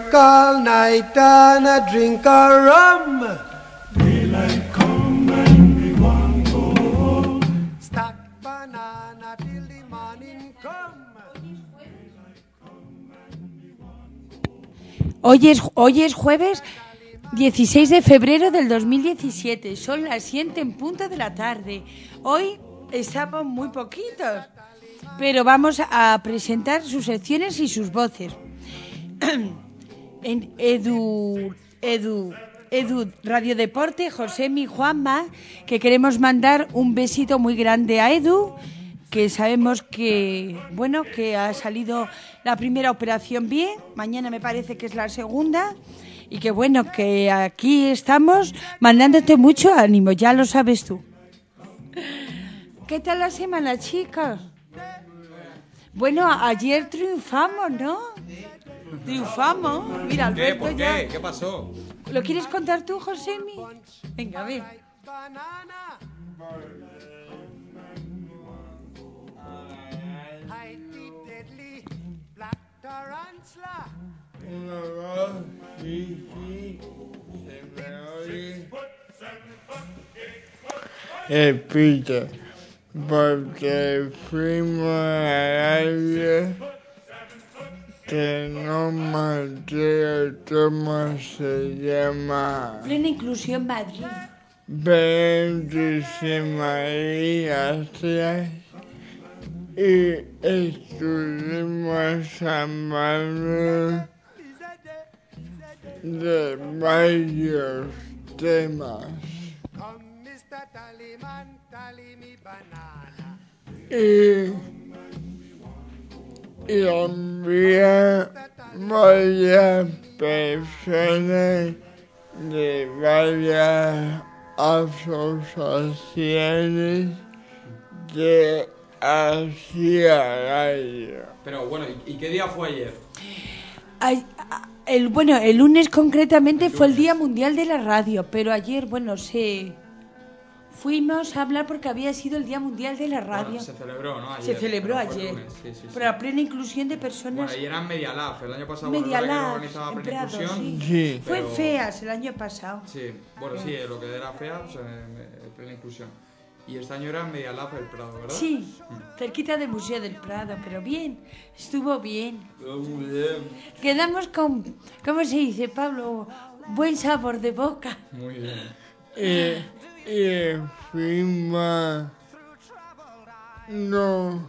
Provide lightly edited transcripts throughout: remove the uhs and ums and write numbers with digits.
work all night and I drink a rum. Daylight come and we want go home. Stack banana till the morning come. Hoy es jueves 16 de febrero del 2017. Son las 7 en punto de la tarde. Hoy estamos muy poquitos, pero vamos a presentar sus secciones y sus voces. En Edu Radio Deporte, Josemi, Juanma, que queremos mandar un besito muy grande a Edu, que sabemos que, bueno, que ha salido la primera operación bien, mañana me parece que es la segunda, y que bueno, que aquí estamos mandándote mucho ánimo, ya lo sabes tú. ¿Qué tal la semana, chicos? Bueno, ayer triunfamos, ¿no? Triunfamos. Mira, Alberto, ¿Por qué? ya... ¿Qué pasó? ¿Lo quieres contar tú, Josemi? Venga, ve. Repite, porque fuimos a radio que no me acuerdo cómo se llama. Plena Inclusión Madrid. Bendísima gracias. Y estuvimos hablando de varios temas. Y había varias personas de varias asociaciones que hacía radio. Pero bueno, ¿y qué día fue ayer? El lunes concretamente fue el Día Mundial de la Radio, pero ayer, bueno, fuimos a hablar porque había sido el Día Mundial de la Radio. Bueno, se celebró, ¿no? Ayer, se celebró ayer. Sí. Por la plena inclusión de personas. Bueno, ayer era en Media Lab. El año pasado Media que Lab, organizaba en plena Prado, inclusión. sí. Sí. Fue FEAS el año pasado. Sí, bueno, sí, lo que era FEA, o sea, plena inclusión. Y este año era en Media Lab el Prado, ¿verdad? Sí, cerquita del Museo del Prado, pero bien, estuvo bien. Muy bien. Quedamos con, ¿cómo se dice, Pablo? Buen sabor de boca. Muy bien. Y fuimos... Nos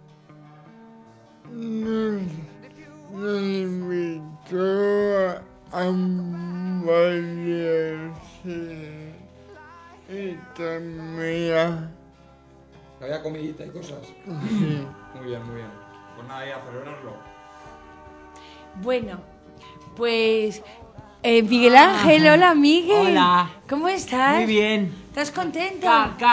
invitó a varios y también... Había comidita y cosas. Sí. Muy bien, muy bien. Pues nada, ya a celebrarlo. Bueno, pues Miguel Ángel, hola Miguel. Hola. ¿Cómo estás? Muy bien. ¿Estás contento?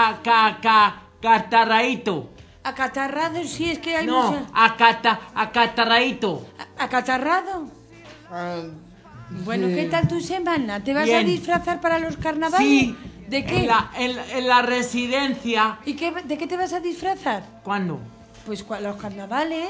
Catarraíto. Acatarrado, sí, es que hay No, mucho... acatarraíto. ¿Acatarrado? Bueno, Sí. ¿qué tal tu semana? ¿Te vas Bien. a disfrazar para los carnavales? Sí. ¿De qué? En la residencia. ¿Y de qué te vas a disfrazar? ¿Cuándo? Pues los carnavales.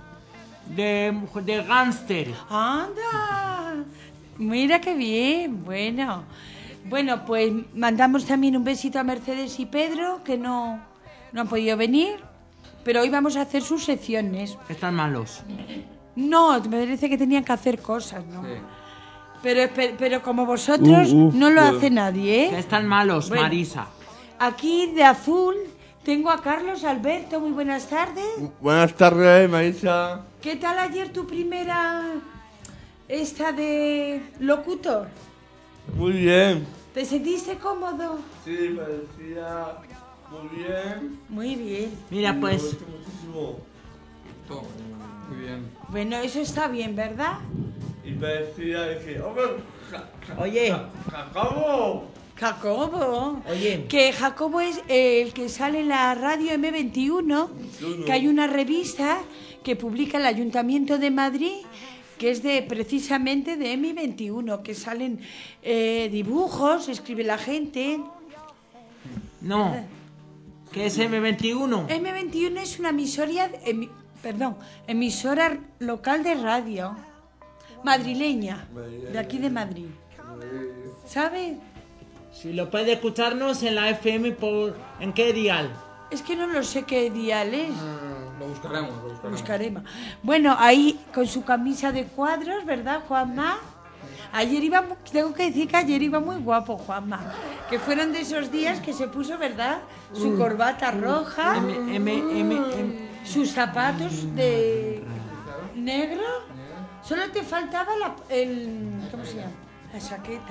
De gánster. ¡Anda! Mira qué bien, bueno. Bueno, pues mandamos también un besito a Mercedes y Pedro, que no han podido venir, pero hoy vamos a hacer sus secciones. Están malos. No, me parece que tenían que hacer cosas, ¿no? Sí. Pero como vosotros no lo hace nadie, ¿eh? Están malos, Bueno. Marisa. Aquí de azul tengo a Carlos Alberto, muy buenas tardes. Buenas tardes, Marisa. ¿Qué tal ayer tu primera esta de locutor? Muy bien. ¿Te sentiste cómodo? Sí, parecía muy bien. Muy bien. Mira, pues, Muchísimo. Todo. Muy bien. Bueno, eso está bien, ¿verdad? Y parecía que... ¡Hombre! Oye. ¡Jacobo! Jacobo. Oye. Que Jacobo es el que sale en la radio M21, que hay una revista que publica el Ayuntamiento de Madrid, que es precisamente de M21, que salen dibujos, escribe la gente. no. ¿Qué es M21? M21 es una emisora local de radio. madrileña, de aquí de Madrid. ¿Sabe? Si lo puede escucharnos en la FM ¿en qué dial? Es que no lo sé qué dial es. Lo buscaremos. Buscaremos. Bueno, ahí con su camisa de cuadros, ¿verdad, Juanma? Ayer iba, tengo que decir que ayer iba muy guapo, Juanma. Que fueron de esos días que se puso, ¿verdad? Su corbata roja, sus zapatos de negro. Solo te faltaba ¿cómo se llama? La chaqueta.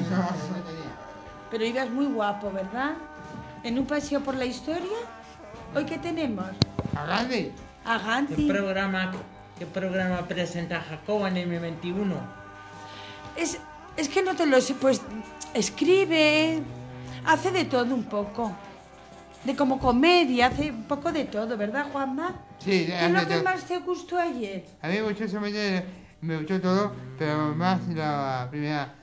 Pero ibas muy guapo, ¿verdad? En un paseo por la historia. ¿Hoy qué tenemos? A Gandhi. A Gandhi. ¿Qué programa presenta Jacobo en M21? Es que no te lo sé, pues escribe, hace de todo un poco. De como comedia, hace un poco de todo, ¿verdad, Juanma? Sí, ¿Qué es lo que más te gustó ayer? A mí me gustó todo, pero más la primera.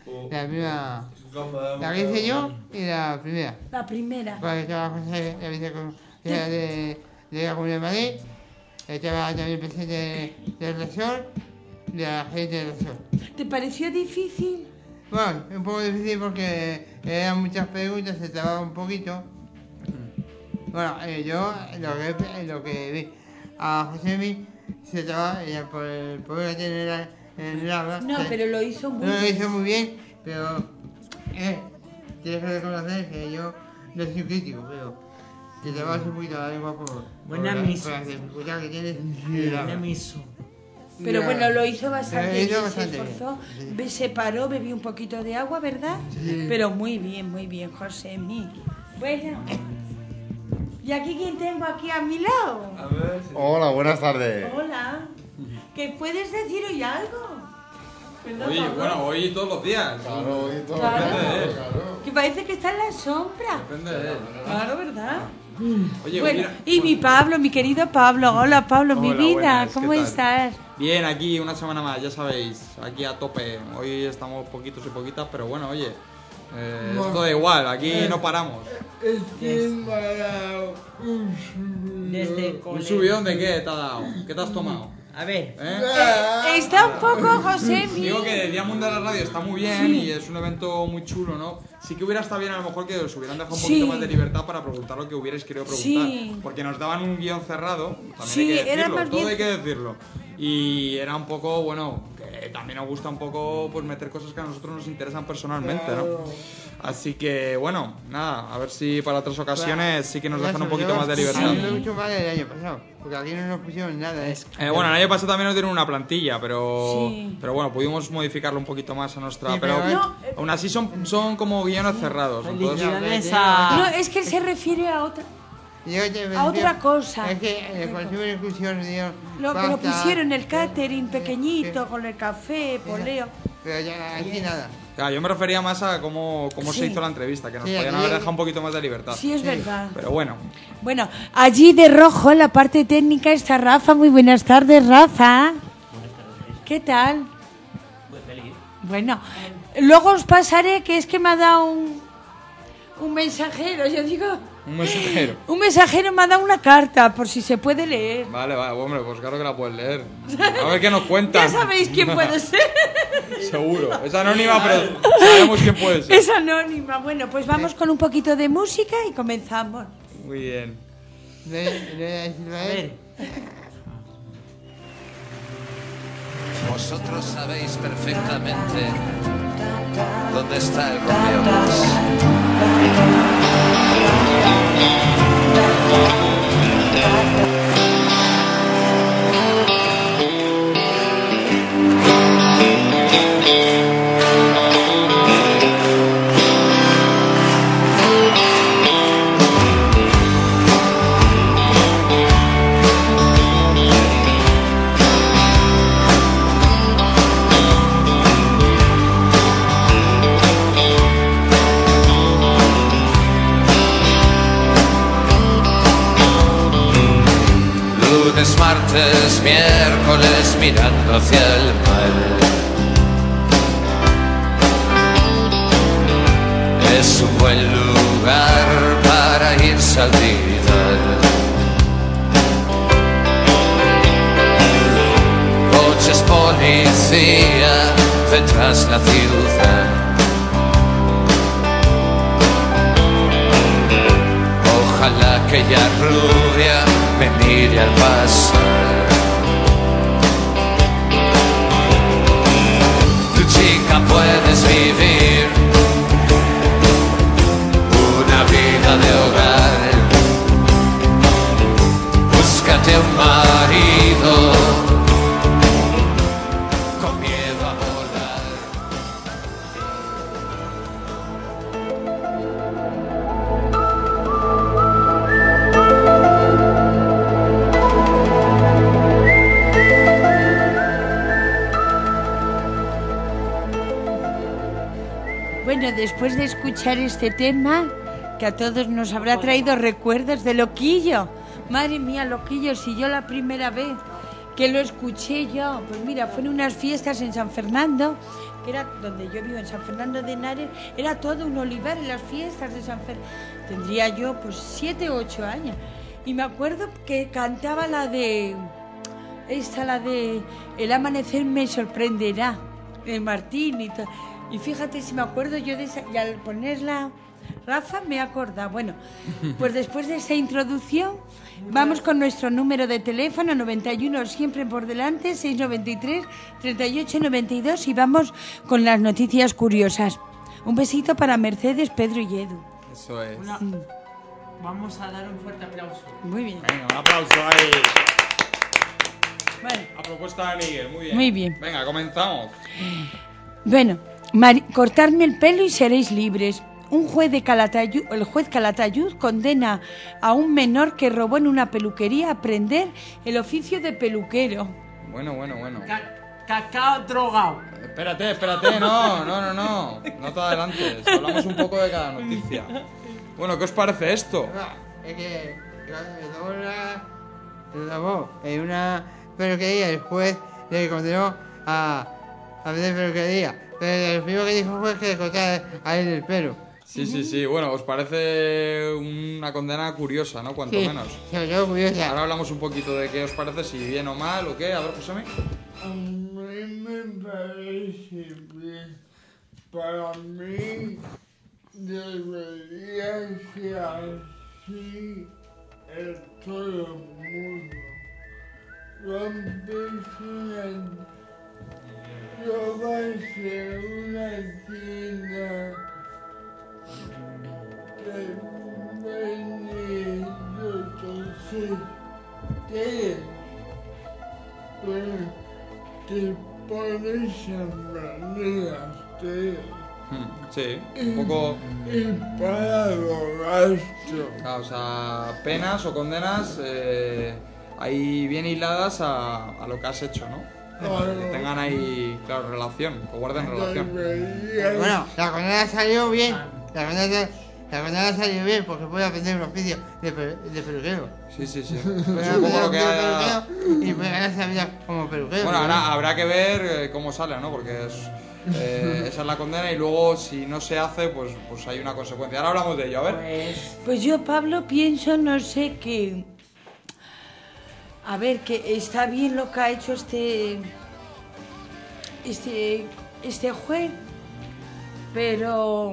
La que hice yo y la primera. La primera. Porque estaba José, la viceconsejera de la Comunidad de Madrid, estaba también el presidente del Resort, de la gente del Resort. ¿Te pareció difícil? Bueno, un poco difícil porque eran muchas preguntas, se trababa un poquito. Bueno, yo lo que vi a Josemi se trababa por el poder que tiene en el habla. No, pero lo hizo muy bien. Lo hizo muy bien, pero tienes que reconocer que yo no soy crítico, pero te trabas un poquito la lengua por la dificultad que tienes. Pero bueno, lo hizo bastante bien, se bien. esforzó, se paró, bebió un poquito de agua, ¿verdad? Sí. Pero muy bien, Josemi. Bueno, ¿y aquí quién tengo aquí a mi lado? A ver si... Hola, buenas tardes. Hola, ¿qué puedes decir hoy algo? ¿Verdad, Oye, Pablo? bueno, hoy todos los días. Claro, y todo. Claro. Claro. Que parece que está en la sombra. Depende de él. Claro, ¿verdad? Oye, Bueno, mira, y mi Pablo, mi querido Pablo. Hola, Pablo, mi Hola, vida. buenas, ¿Cómo ¿qué tal? estás? Bien, aquí una semana más, ya sabéis, aquí a tope. Hoy estamos poquitos y poquitas, pero bueno, oye, esto da igual, aquí no paramos. Desde ¿Un subidón de qué te ha dado? ¿Qué te has tomado? A ver, Está un poco, José. Digo que el Día Mundial de la Radio está muy bien y es un evento muy chulo, ¿no? Sí que hubiera estado bien a lo mejor que os hubieran dejado un poquito más de libertad para preguntar lo que hubierais querido preguntar. Sí. Porque nos daban un guión cerrado, también Sí, hay que era decirlo, más todo bien- hay que decirlo. Y era un poco, bueno, que también nos gusta un poco pues meter cosas que a nosotros nos interesan personalmente, ¿no? Así que, bueno, nada, a ver si para otras ocasiones sí que nos dejan un poquito más de libertad. A mí me gustó más el año pasado, porque aquí no nos pusieron nada. Bueno, el año pasado también nos dieron una plantilla, pero Sí. pero bueno, pudimos modificarlo un poquito más a nuestra... Sí, pero pero No, aún así son como guiones cerrados. Entonces, felicidades No, a... es que él se refiere a otra. A otra cosa. Es que el consumo de inclusión dio. Lo pusieron el catering pequeñito con el café, poleo. Pero ya aquí nada. claro, yo me refería más a cómo Sí. se hizo la entrevista, que nos Sí, podían aquí- haber dejado un poquito más de libertad. Sí, es verdad. Pero bueno, Bueno, allí de rojo, en la parte técnica, está Rafa. Muy buenas tardes, Rafa. ¿Qué tal? Muy feliz. Bueno, luego os pasaré que es que me ha dado un mensajero. Yo digo, un mensajero. un mensajero me ha dado una carta, por si se puede leer. Vale, hombre, pues claro que la puedes leer. A ver qué nos Ya cuentan. sabéis quién puede ser. Seguro. Es anónima, pero sabemos quién puede ser. Es anónima. Bueno, pues vamos con un poquito de música y comenzamos. Muy bien. A ver, Vosotros sabéis perfectamente dónde está el rompeolas. Lunes, martes, miércoles, mirando hacia el mar. Es un buen lugar para irse a olvidar. Coches, poli, policía detrás la ciudad. Ojalá aquella rubia me mire al pasar. Tu chica, puedes vivir una vida de hogar. Búscate un marido con miedo a volar. Bueno, después de escuchar este tema, que a todos nos habrá traído recuerdos de Loquillo. Madre mía, Loquillo, si yo la primera vez que lo escuché yo, pues mira, fue en unas fiestas en San Fernando, que era donde yo vivo, en San Fernando de Henares, era todo un olivar en las fiestas de San Fernando. Tendría yo pues 7 o 8 años. Y me acuerdo que cantaba la de El amanecer me sorprenderá, de Martín y todo. Y fíjate si me acuerdo yo de esa, y al ponerla Rafa me acorda. Bueno, pues después de esa introducción vamos con nuestro número de teléfono 91 siempre por delante 693 3892 y vamos con las noticias curiosas. Un besito para Mercedes, Pedro y Edu. Eso es. Vamos a dar un fuerte aplauso. Muy bien. Venga, un aplauso ahí. Vale. A propuesta de Miguel, muy bien. Muy bien. Venga, comenzamos. Bueno, cortadme el pelo y seréis libres. El juez Calatayud condena a un menor que robó en una peluquería a aprender el oficio de peluquero. Bueno. Cacao drogado. Espérate, no te adelantes. Hablamos un poco de cada noticia. Bueno, ¿qué os parece esto? Es que robó en una peluquería, el juez le condenó a hacer peluquería. Pero lo primero que dijo fue que le cortara a él el pelo. Sí. Bueno, ¿os parece una condena curiosa, no? Cuanto menos. Sí, curiosa. Ahora hablamos un poquito de qué os parece, si bien o mal o qué. A ver, Josemi. A mí me parece bien. Para mí debería ser así en todo el mundo. Robarse una tienda que vende entonces te pones en maneras Sí, un poco. y para los gastos. O sea, penas o condenas ahí bien hiladas a lo que has hecho, ¿no? Que tengan ahí, claro, relación, que guarden relación. Bueno, la condena salió bien. La condena salió bien porque puede aprender un oficio de peluquero. Sí. Es Puede un poco aprender lo que haya. y puede ganarse la vida como peluquero. Bueno, ahora habrá que ver cómo sale, ¿no? Porque esa es la condena y luego si no se hace, pues hay una consecuencia. Ahora hablamos de ello, a ver. Pues yo, Pablo, pienso, no sé, que... A ver, que está bien lo que ha hecho este juez, pero...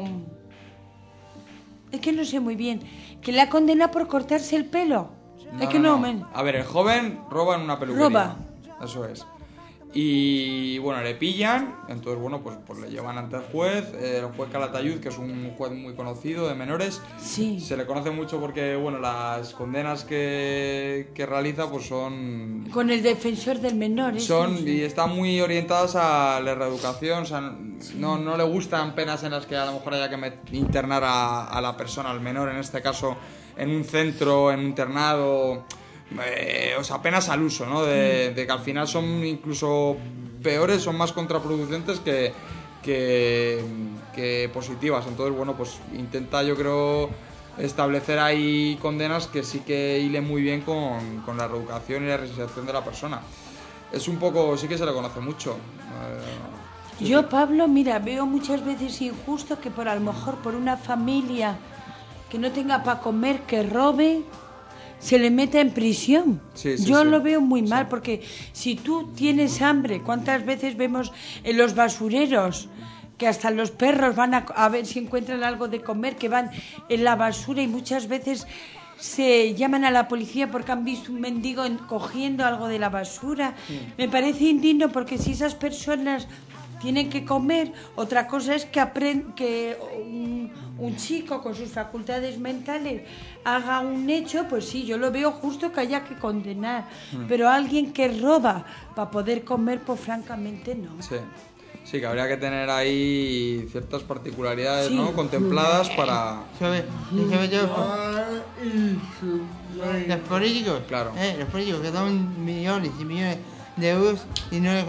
Es que no sé muy bien. ¿Que le ha condenado por cortarse el pelo? No. A ver, el joven roba en una peluquería. Roba. Eso es. Y bueno, le pillan, entonces bueno, pues le llevan ante el juez Calatayud, que es un juez muy conocido de menores. Sí. Se le conoce mucho porque bueno, las condenas que realiza pues son... Con el defensor del menor. Y están muy orientadas a la reeducación, o sea, no le gustan penas en las que a lo mejor haya que internar a la persona, al menor en este caso, en un centro, en un internado... o sea, penas al uso, ¿no? De que al final son incluso peores, son más contraproducentes que positivas. Entonces, bueno, pues intenta, yo creo, establecer ahí condenas que sí que hilen muy bien con la reeducación y la reinserción de la persona. Es un poco, sí que se le conoce mucho. Yo, Pablo, mira, veo muchas veces injusto que a lo mejor por una familia que no tenga para comer, que robe, se le meta en prisión. Sí, sí, Yo sí. lo veo muy mal, porque si tú tienes hambre, ¿cuántas veces vemos en los basureros que hasta los perros van a ver si encuentran algo de comer, que van en la basura y muchas veces se llaman a la policía porque han visto un mendigo cogiendo algo de la basura? Me parece indigno, porque si esas personas tienen que comer, otra cosa es que un chico con sus facultades mentales haga un hecho, pues sí, yo lo veo justo que haya que condenar, pero alguien que roba para poder comer, pues francamente no. Sí. Sí, que habría que tener ahí ciertas particularidades, Sí. ¿no? Contempladas para... Sobre todo los políticos. Claro. Los políticos que dan millones y millones de euros y no le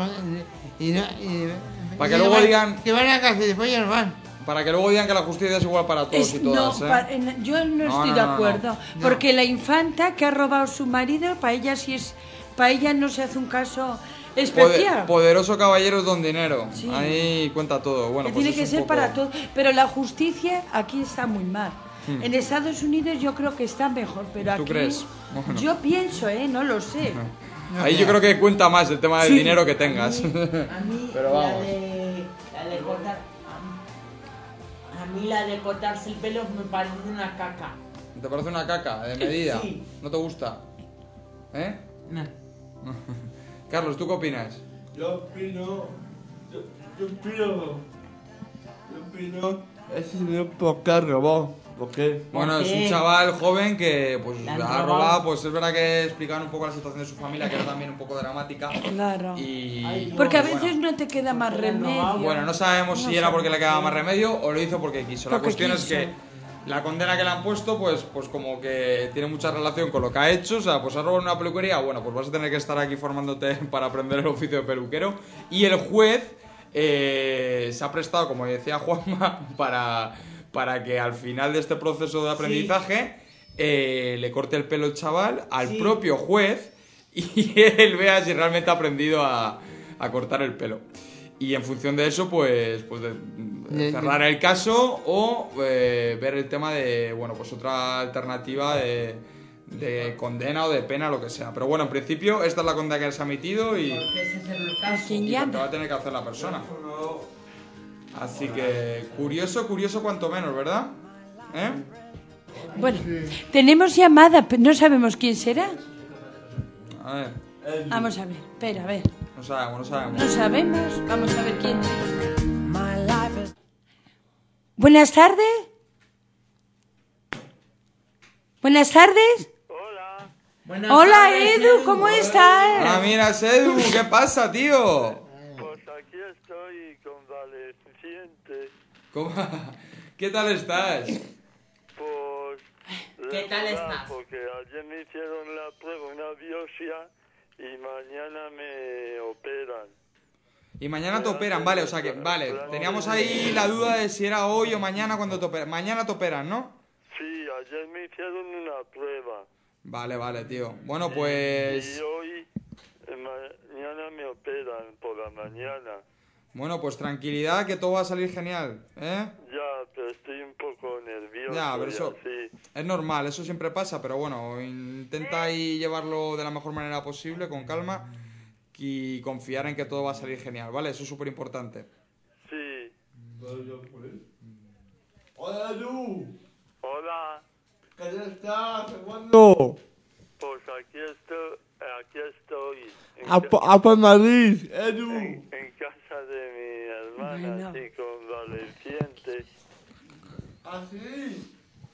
Para que luego digan- que van a casa y después ya no van. Para que luego digan que la justicia es igual para todos y todas, Yo no estoy no, de no, acuerdo, no. porque la infanta que ha robado su marido, para ella no se hace un caso especial. Poderoso caballero es don dinero. Sí. Ahí cuenta todo. Bueno, que pues tiene es que un ser poco- para todos, pero la justicia aquí está muy mal. En Estados Unidos yo creo que está mejor, pero ¿Tú aquí crees? Bueno. yo pienso, no lo sé. Ahí yo creo que cuenta más el tema del Sí. dinero que tengas. A mí Pero vamos. la de cortar... A mí la de cortarse el pelo me parece una caca. ¿Te parece una caca de medida? Sí. ¿No te gusta? ¿Eh? No. Carlos, ¿tú qué opinas? Yo opino. Yo opino. Ese señor por qué robó. ¿Por qué? Bueno, es qué? un chaval joven que pues La han ha robado. robado, pues es verdad que explicaban un poco la situación de su familia, que era también un poco dramática. Claro. Y Ay, Porque a bueno, veces no te queda más Porque le han robado. remedio. Bueno, no sabemos si No era porque le sabemos. quedaba más remedio o lo hizo porque quiso. La Porque cuestión es quiso. que la condena que le han puesto, pues como que tiene mucha relación con lo que ha hecho. O sea, pues ha robado una peluquería, bueno, pues vas a tener que estar aquí formándote para aprender el oficio de peluquero. Y el juez se ha prestado, como decía Juanma, para que al final de este proceso de aprendizaje le corte el pelo el chaval al Sí. propio juez y él vea si realmente ha aprendido a cortar el pelo. Y en función de eso, pues de cerrar el caso o ver el tema de, bueno, pues otra alternativa de condena o de pena, lo que sea. Pero bueno, en principio esta es la condena que se ha emitido y Porque ese es el caso. ¿Quién lo que llama? va a tener que hacer la persona. Así que curioso cuanto menos, ¿verdad? ¿Eh? Bueno, tenemos llamada, pero no sabemos quién será. A ver, Vamos a ver, espera, a ver. no sabemos. No sabemos, vamos a ver quién. Buenas tardes. Buenas tardes. Buenas Hola tardes, Edu, ¿cómo estás? Ah, mira, Edu, ¿qué pasa, tío? Pues aquí estoy convaleciente. ¿Cómo? ¿Qué tal estás? Pues. ¿Qué tal regular, estás? Porque ayer me hicieron la prueba, una biopsia, y mañana me operan. Y mañana te operan, vale, o sea que, vale, teníamos ahí la duda de si era hoy o mañana cuando te operan. Mañana te operan, ¿no? Sí, ayer me hicieron una prueba. Vale, tío. Bueno, pues... Y hoy, mañana me operan por la mañana. Bueno, pues tranquilidad, que todo va a salir genial, ¿eh? Ya, pero estoy un poco nervioso. Ya, pero y eso así. es normal, eso siempre pasa, pero bueno, intenta ahí llevarlo de la mejor manera posible, con calma, y confiar en que todo va a salir genial, ¿vale? Eso es súper importante. Sí. Hola, Edu. Hola, ¿Qué tal estás? ¿Cuándo? pues aquí estoy. Por Madrid, Edu. En casa de mi hermana, Bueno. así convaleciente. ¿Ah, sí?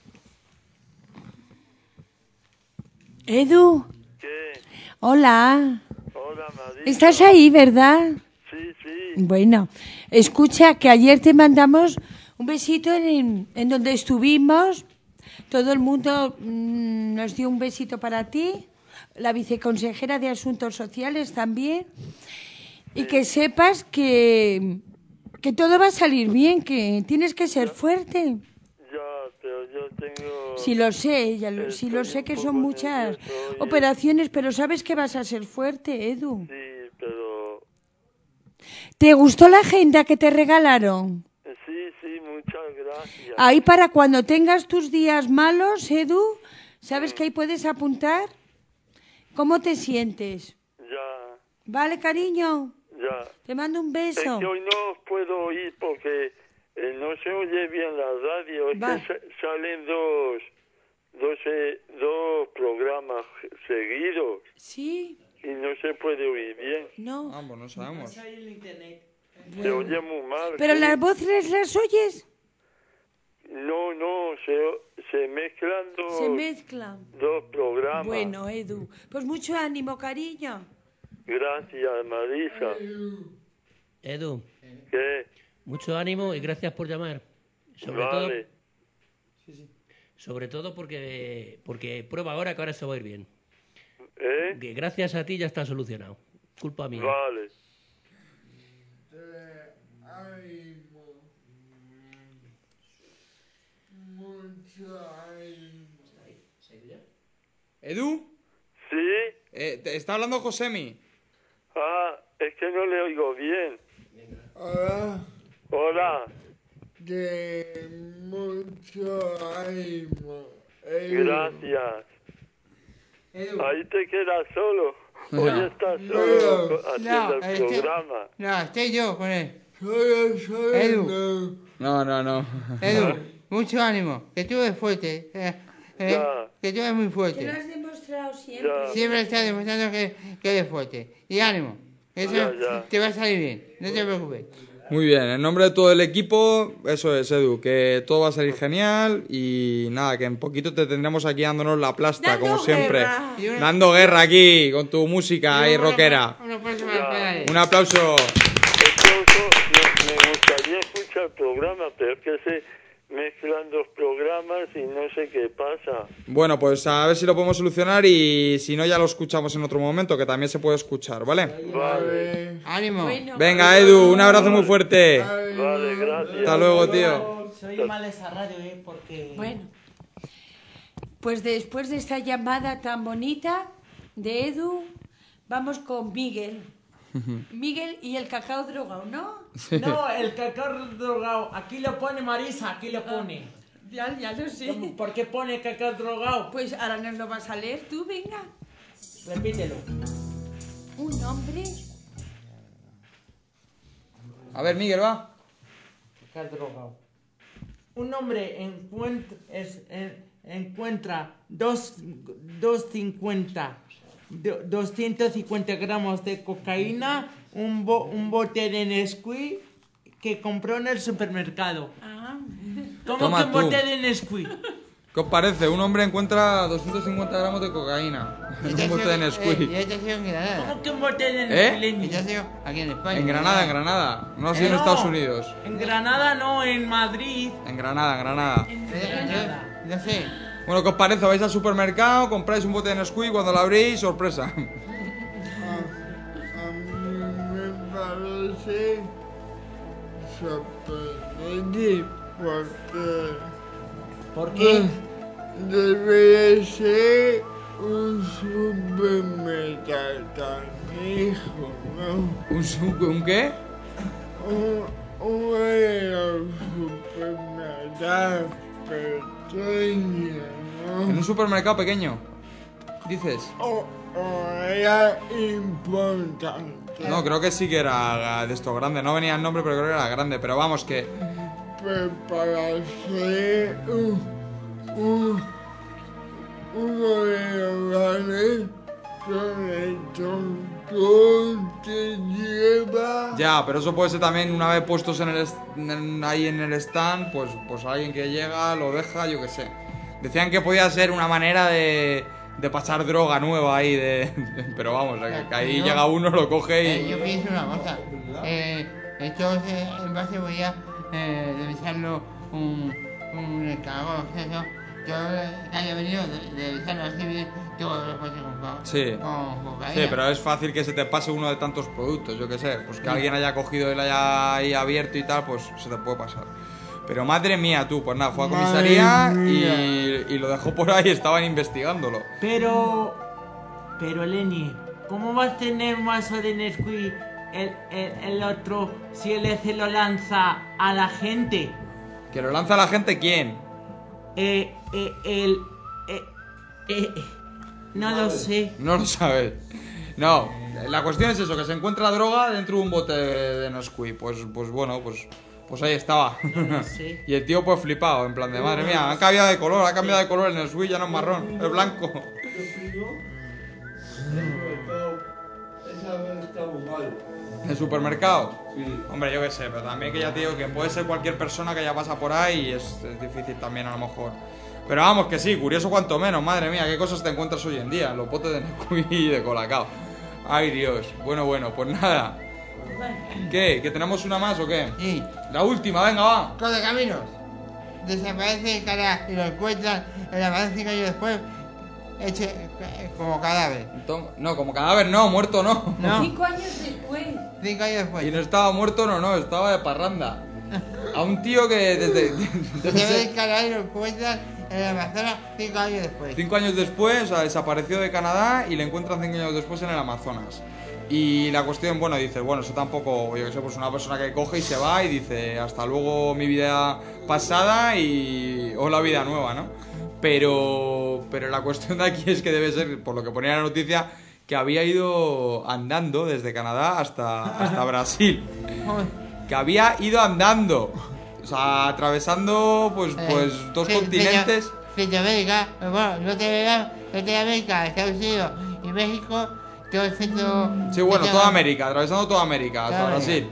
Edu, ¿Qué? hola. Hola, María. ¿Estás ahí, verdad? Sí. Bueno, escucha que ayer te mandamos un besito en donde estuvimos. Todo el mundo nos dio un besito para ti. La viceconsejera de Asuntos Sociales también. Y que sepas que todo va a salir bien, que tienes que ser fuerte. Ya, pero yo tengo... Sí lo sé, sí lo sé que son muchas operaciones, pero sabes que vas a ser fuerte, Edu. Sí, pero... ¿Te gustó la agenda que te regalaron? Sí, muchas gracias. Ahí para cuando tengas tus días malos, Edu, ¿Sabes que ahí puedes apuntar? ¿Cómo te sientes? Ya, Vale, cariño. ya. Te mando un Es beso. que hoy no os puedo oír porque no se oye bien la radio. Es Vale. que salen dos programas seguidos Sí, y no se puede oír bien. no. Vamos, no sabemos. Se oye muy mal. ¿Pero sí. las voces las oyes? No, se mezclan Se mezclan. dos programas. Bueno, Edu, pues mucho ánimo, cariño. Gracias, Marisa. Edu, ¿Qué? mucho ánimo y gracias por llamar. Vale. Sobre todo porque prueba ahora que ahora se va a ir bien. ¿Eh? Que gracias a ti ya está solucionado. Culpa mía. Vale. ¿Edu? ¿Sí? Te está hablando Josemi. Ah, es que no le oigo bien. Hola, Hola. de mucho ánimo. Gracias. Edu. Ahí te quedas solo. No. Hoy estás solo haciendo el este- programa. No, estoy yo con él. Solo, Edu. No. Edu, mucho ánimo, que tú eres fuerte. Ya. Que tú eres muy Te lo fuerte. has demostrado siempre. Ya. Siempre estás demostrando que eres fuerte. Y ánimo, que eso Ya. te va a salir bien, no te preocupes. Muy bien, en nombre de todo el equipo, eso es, Edu, que todo va a salir genial y nada, que en poquito te tendremos aquí dándonos la plasta, Dando como siempre. guerra. Y una- Dando guerra aquí, con tu música ahí rockera. Una próxima pedales. Un aplauso. Me gustaría escuchar el programa, pero es que se mezclan dos programas y no sé qué pasa. Bueno, pues a ver si lo podemos solucionar y si no ya lo escuchamos en otro momento, que también se puede escuchar, ¿vale? Vale, Ánimo. Bueno, Venga, Edu, un abrazo muy fuerte. vale, gracias. Hasta luego, tío. Se oye mal esa radio, porque... bueno. Pues después de esta llamada tan bonita de Edu, vamos con Miguel. Miguel y el cacao drogado, ¿no? No, el cacao drogado. Aquí lo pone Marisa, aquí lo pone. Ya lo sé. ¿Por qué pone cacao drogado? Pues ahora nos lo vas a leer tú, venga. Repítelo. Un nombre. A ver, Miguel, va. Cacao drogado. Un hombre encuentra 250 gramos de cocaína, un bote de Nesquik que compró en el supermercado. Ah. ¿Cómo Toma que un tú. bote de Nesquik? ¿Qué os parece? Un hombre encuentra 250 gramos de cocaína en un bote de Nesquik. Y este ha sido en Granada. ¿Cómo que un bote de Y Nesquik? este ha sido aquí en España. En Granada. No así en No. Estados Unidos. En Granada no, en Madrid. En Granada. No sé. Bueno, ¿qué os parece? Vais al supermercado, compráis un bote de Nesquik y cuando lo abrís, sorpresa. a mí me parece sorprendente porque ¿Por qué? debe ser un supermercado canijo, ¿no? ¿Un qué? Uno de los supermercados pequeños, En ¿no? un supermercado pequeño. Dices. O era importante. No, creo que sí que era de esto grande. No venía el nombre, pero creo que era grande. Pero vamos, que Pues para ser uno de los grandes, sobre todo te lleva ya, pero eso puede ser también una vez puestos en ahí en el stand, pues alguien que llega, lo deja, yo qué sé. Decían que podía ser una manera de pasar droga nueva ahí, pero vamos, que ahí No. llega uno, lo coge Yo y... pienso una cosa. Esto en base voy a revisarlo un escarabajo, eso. Yo que haya venido de revisarlo así bien todos los coches comprados. Sí. Con cocaína. Sí, pero es fácil que se te pase uno de tantos productos, yo qué sé. Pues que alguien haya cogido y lo haya ahí abierto y tal, pues se te puede pasar. Pero madre mía, tú, pues nada, fue a comisaría Madre y lo dejó por ahí, estaban investigándolo. Pero Lenny, ¿cómo vas a tener un vaso de Nesquik el otro si él se lo lanza a la ¿Que lo lanza la gente quién? No lo sé. No lo sabes. No, la cuestión es eso, que se encuentra droga dentro de un bote de Nesquik. Pues bueno, pues ahí estaba. Sí. Y el tío pues flipado, en plan de madre mía, ha cambiado de color el Nesquik, ya no es marrón, es blanco. ¿El supermercado? Sí. Hombre, yo qué sé, pero también que ya te digo que puede ser cualquier persona que ya pasa por ahí y es difícil también a lo mejor. Pero vamos, que sí, curioso cuanto menos, madre mía, qué cosas te encuentras hoy en día, los potes de Nesquik y de Colacao. Ay, Dios. Bueno, pues nada. ¿Qué? ¿Que tenemos una más o qué? Sí. La última, venga, va. Correcaminos. Desaparece el cara y lo encuentran en la manera 5 años después, hecho como cadáver. No, como cadáver no, muerto no. No. 5 años después. 5 años después. Y no estaba muerto, no, estaba de parranda. A un tío que Desaparece el cara y lo encuentran en el Amazonas 5 años después. 5 años después, o sea, desapareció de Canadá y le encuentran 5 años después en el Amazonas. Y la cuestión, bueno, dices, bueno, eso tampoco, yo que sé, pues una persona que coge y se va y dice, hasta luego mi vida pasada y o la vida nueva, ¿no? Pero la cuestión de aquí es que debe ser, por lo que ponía en la noticia, que había ido andando desde Canadá hasta Brasil. Que había ido andando, o sea, atravesando pues dos continentes. Centroamérica, bueno, Norteamérica, Estados Unidos y México, todo el centro. Sí, bueno, toda América, atravesando toda América, hasta Brasil.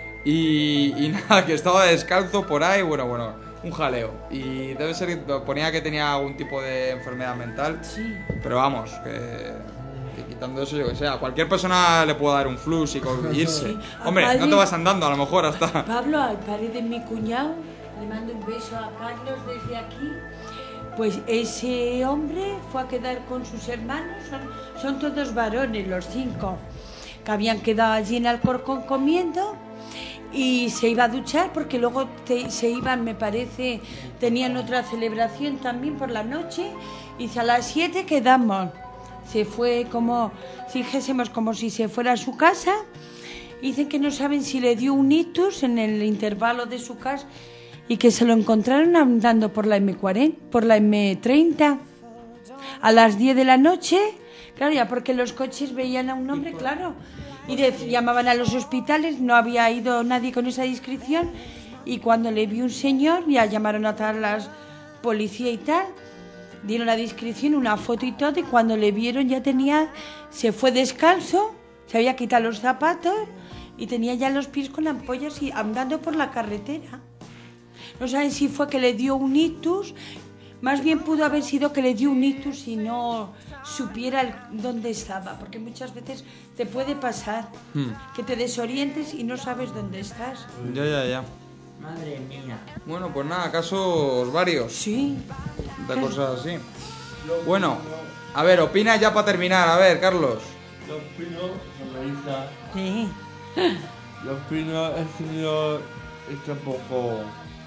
Y nada, que estaba descalzo por ahí, bueno, un jaleo. Y debe ser, ponía que tenía algún tipo de enfermedad mental. Sí. Pero vamos, que quitando eso, yo que sé, a cualquier persona le puede dar un flux y irse. Sí. Hombre, no te vas andando, a lo mejor hasta. Pablo, al padre de mi cuñado, le mando un beso a Carlos desde aquí. Pues ese hombre fue a quedar con sus hermanos, son todos varones, los 5, que habían quedado allí en Alcorcón comiendo y se iba a duchar porque luego se iban, me parece, tenían otra celebración también por la noche y a las 7 quedamos. Se fue como, si dijésemos, como si se fuera a su casa. Dicen que no saben si le dio un ictus en el intervalo de su casa y que se lo encontraron andando por la M40, por la M30 a las 10 de la noche, claro, ya porque los coches veían a un hombre, claro, y llamaban a los hospitales, no había ido nadie con esa descripción y cuando le vio un señor, ya llamaron a todas las policía y tal, dieron la descripción, una foto y todo, y cuando le vieron ya se fue descalzo, se había quitado los zapatos y tenía ya los pies con ampollas y andando por la carretera. No saben si fue que le dio un ictus, más bien pudo haber sido que le dio un ictus y no supiera dónde estaba, porque muchas veces te puede pasar que te desorientes y no sabes dónde estás. Ya. Madre mía. Bueno, pues nada, casos varios. Sí. De cosas así. Bueno, a ver, opina ya para terminar, a ver, Carlos. Yo opino, Marisa, Sí. yo opino, el señor está un poco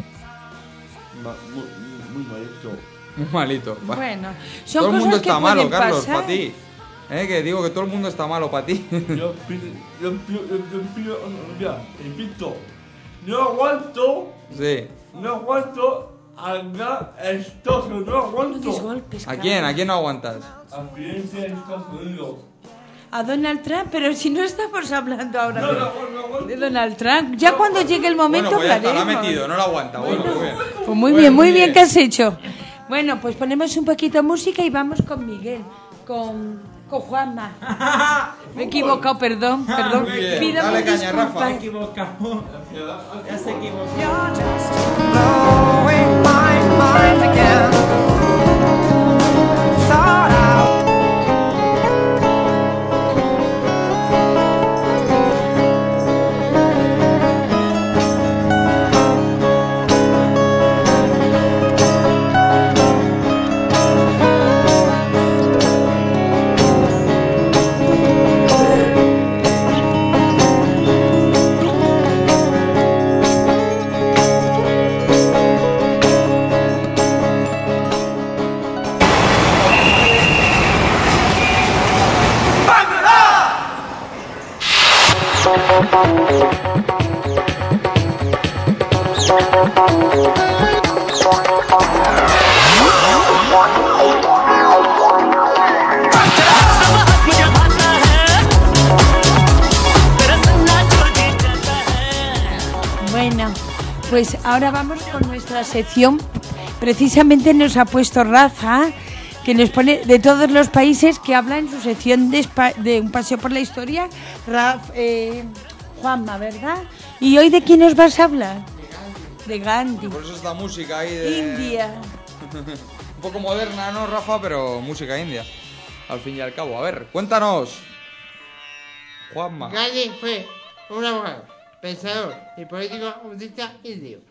muy malito. Muy malito. Va. Bueno, son todo el mundo cosas que está malo, pueden Carlos, pasar. para ti. Que digo que todo el mundo está malo para ti. Yo opino, ya, repito, no aguanto Sí. anda esto, no aguanto. No des golpes, ¿A quién? ¿A quién no aguantas? A presidencia de Estados Unidos. A Donald Trump, pero si no estamos hablando ahora No, de aguanto. Donald Trump. Ya cuando llegue el momento Bueno, pues ya está, la ha hablaremos. metido, no la aguanta. Bueno, muy bien. Pues muy bien que has hecho. Bueno, pues ponemos un poquito de música y vamos con Miguel, con Juanma. Me he equivocado, perdón. Muy bien. Pido Dale mil caña, Rafa. disculpas. Se equivocamos. Ya se equivocó. blowing my mind again. Thought Pues ahora vamos con nuestra sección. Precisamente nos ha puesto Rafa, que nos pone de todos los países que habla en su sección de Un paseo por la historia. Juanma, ¿verdad? ¿Y hoy de quién nos vas a hablar? De Gandhi. Por eso esta música ahí de... India. Un poco moderna, ¿no, Rafa? Pero música india, al fin y al cabo. A ver, cuéntanos, Juanma. Gandhi fue un abogado, pensador y político budista indio.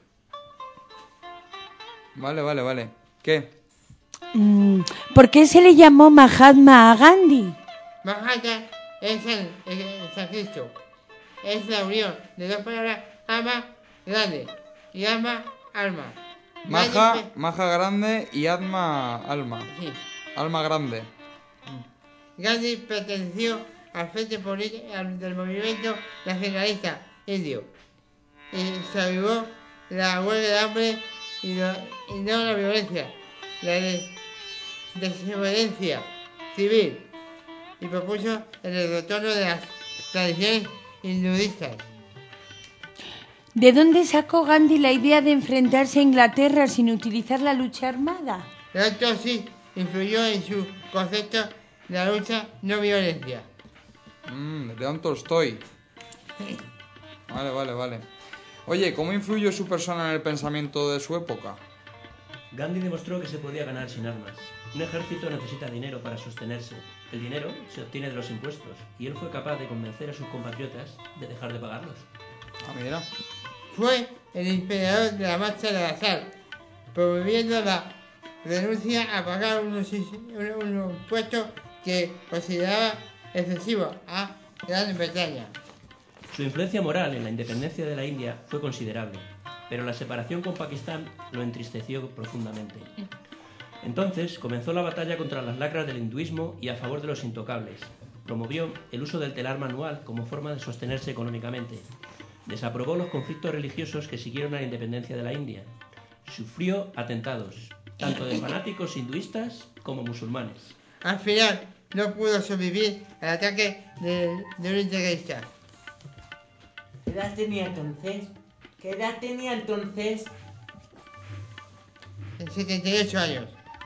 Vale. ¿Qué? ¿Por qué se le llamó Mahatma a Gandhi? Mahatma es el sánscrito. Es la unión de dos palabras, ama, grande, y alma, alma. Maja grande y Atma alma. Sí. Alma grande. Gandhi perteneció al frente político del movimiento nacionalista indio y se avivó la huelga de hambre y no la violencia, la desobediencia civil, y propuso el retorno de las tradiciones hinduistas. ¿De dónde sacó Gandhi la idea de enfrentarse a Inglaterra sin utilizar la lucha armada? Esto sí influyó en su concepto de la lucha no violencia. De León Tolstoy. Vale. Oye, ¿cómo influyó su persona en el pensamiento de su época? Gandhi demostró que se podía ganar sin armas. Un ejército necesita dinero para sostenerse. El dinero se obtiene de los impuestos y él fue capaz de convencer a sus compatriotas de dejar de pagarlos. Mira. Fue el inspirador de la marcha de la sal, promoviendo la renuncia a pagar unos impuestos que consideraba excesivos a Gran Bretaña. Su influencia moral en la independencia de la India fue considerable, pero la separación con Pakistán lo entristeció profundamente. Entonces comenzó la batalla contra las lacras del hinduismo y a favor de los intocables. Promovió el uso del telar manual como forma de sostenerse económicamente. Desaprobó los conflictos religiosos que siguieron a la independencia de la India. Sufrió atentados, tanto de fanáticos hinduistas como musulmanes. Al final no pudo sobrevivir al ataque de un integrista. ¿Qué edad tenía entonces? 78 años.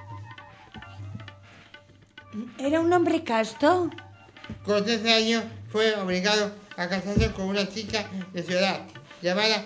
¿Era un hombre casto? Con 13 años fue obligado a casarse con una chica de su edad, llamada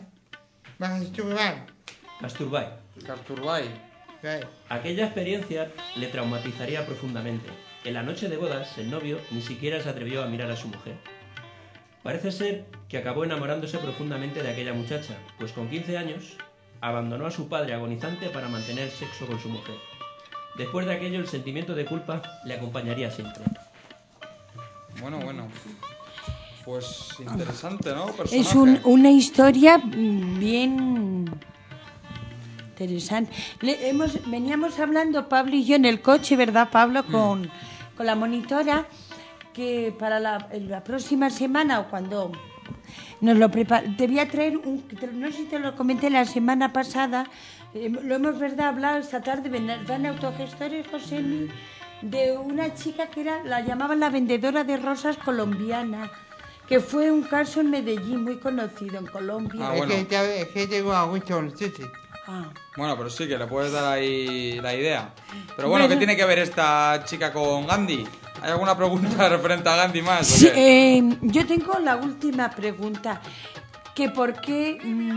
Kasturbai. Aquella experiencia le traumatizaría profundamente. En la noche de bodas, el novio ni siquiera se atrevió a mirar a su mujer. Parece ser que acabó enamorándose profundamente de aquella muchacha, pues con 15 años abandonó a su padre agonizante para mantener sexo con su mujer. Después de aquello, el sentimiento de culpa le acompañaría siempre. Bueno. Pues interesante, ¿no? Personaje. Es una historia bien interesante. Veníamos hablando, Pablo y yo, en el coche, ¿verdad, Pablo? Con la monitora, que para la próxima semana o cuando nos lo te voy a traer no sé si te lo comenté la semana pasada, lo hemos, ¿verdad?, hablado esta tarde, van autogestores, Josemi, de una chica que la llamaban la vendedora de rosas colombiana, que fue un caso en Medellín muy conocido en Colombia. Bueno. Es que tengo a Winston Churchill. Bueno, pero sí que le puedes dar ahí la idea. Pero bueno, ¿qué tiene que ver esta chica con Gandhi? ¿Hay alguna pregunta referente a Gandhi más? Sí, yo tengo la última pregunta. Que por qué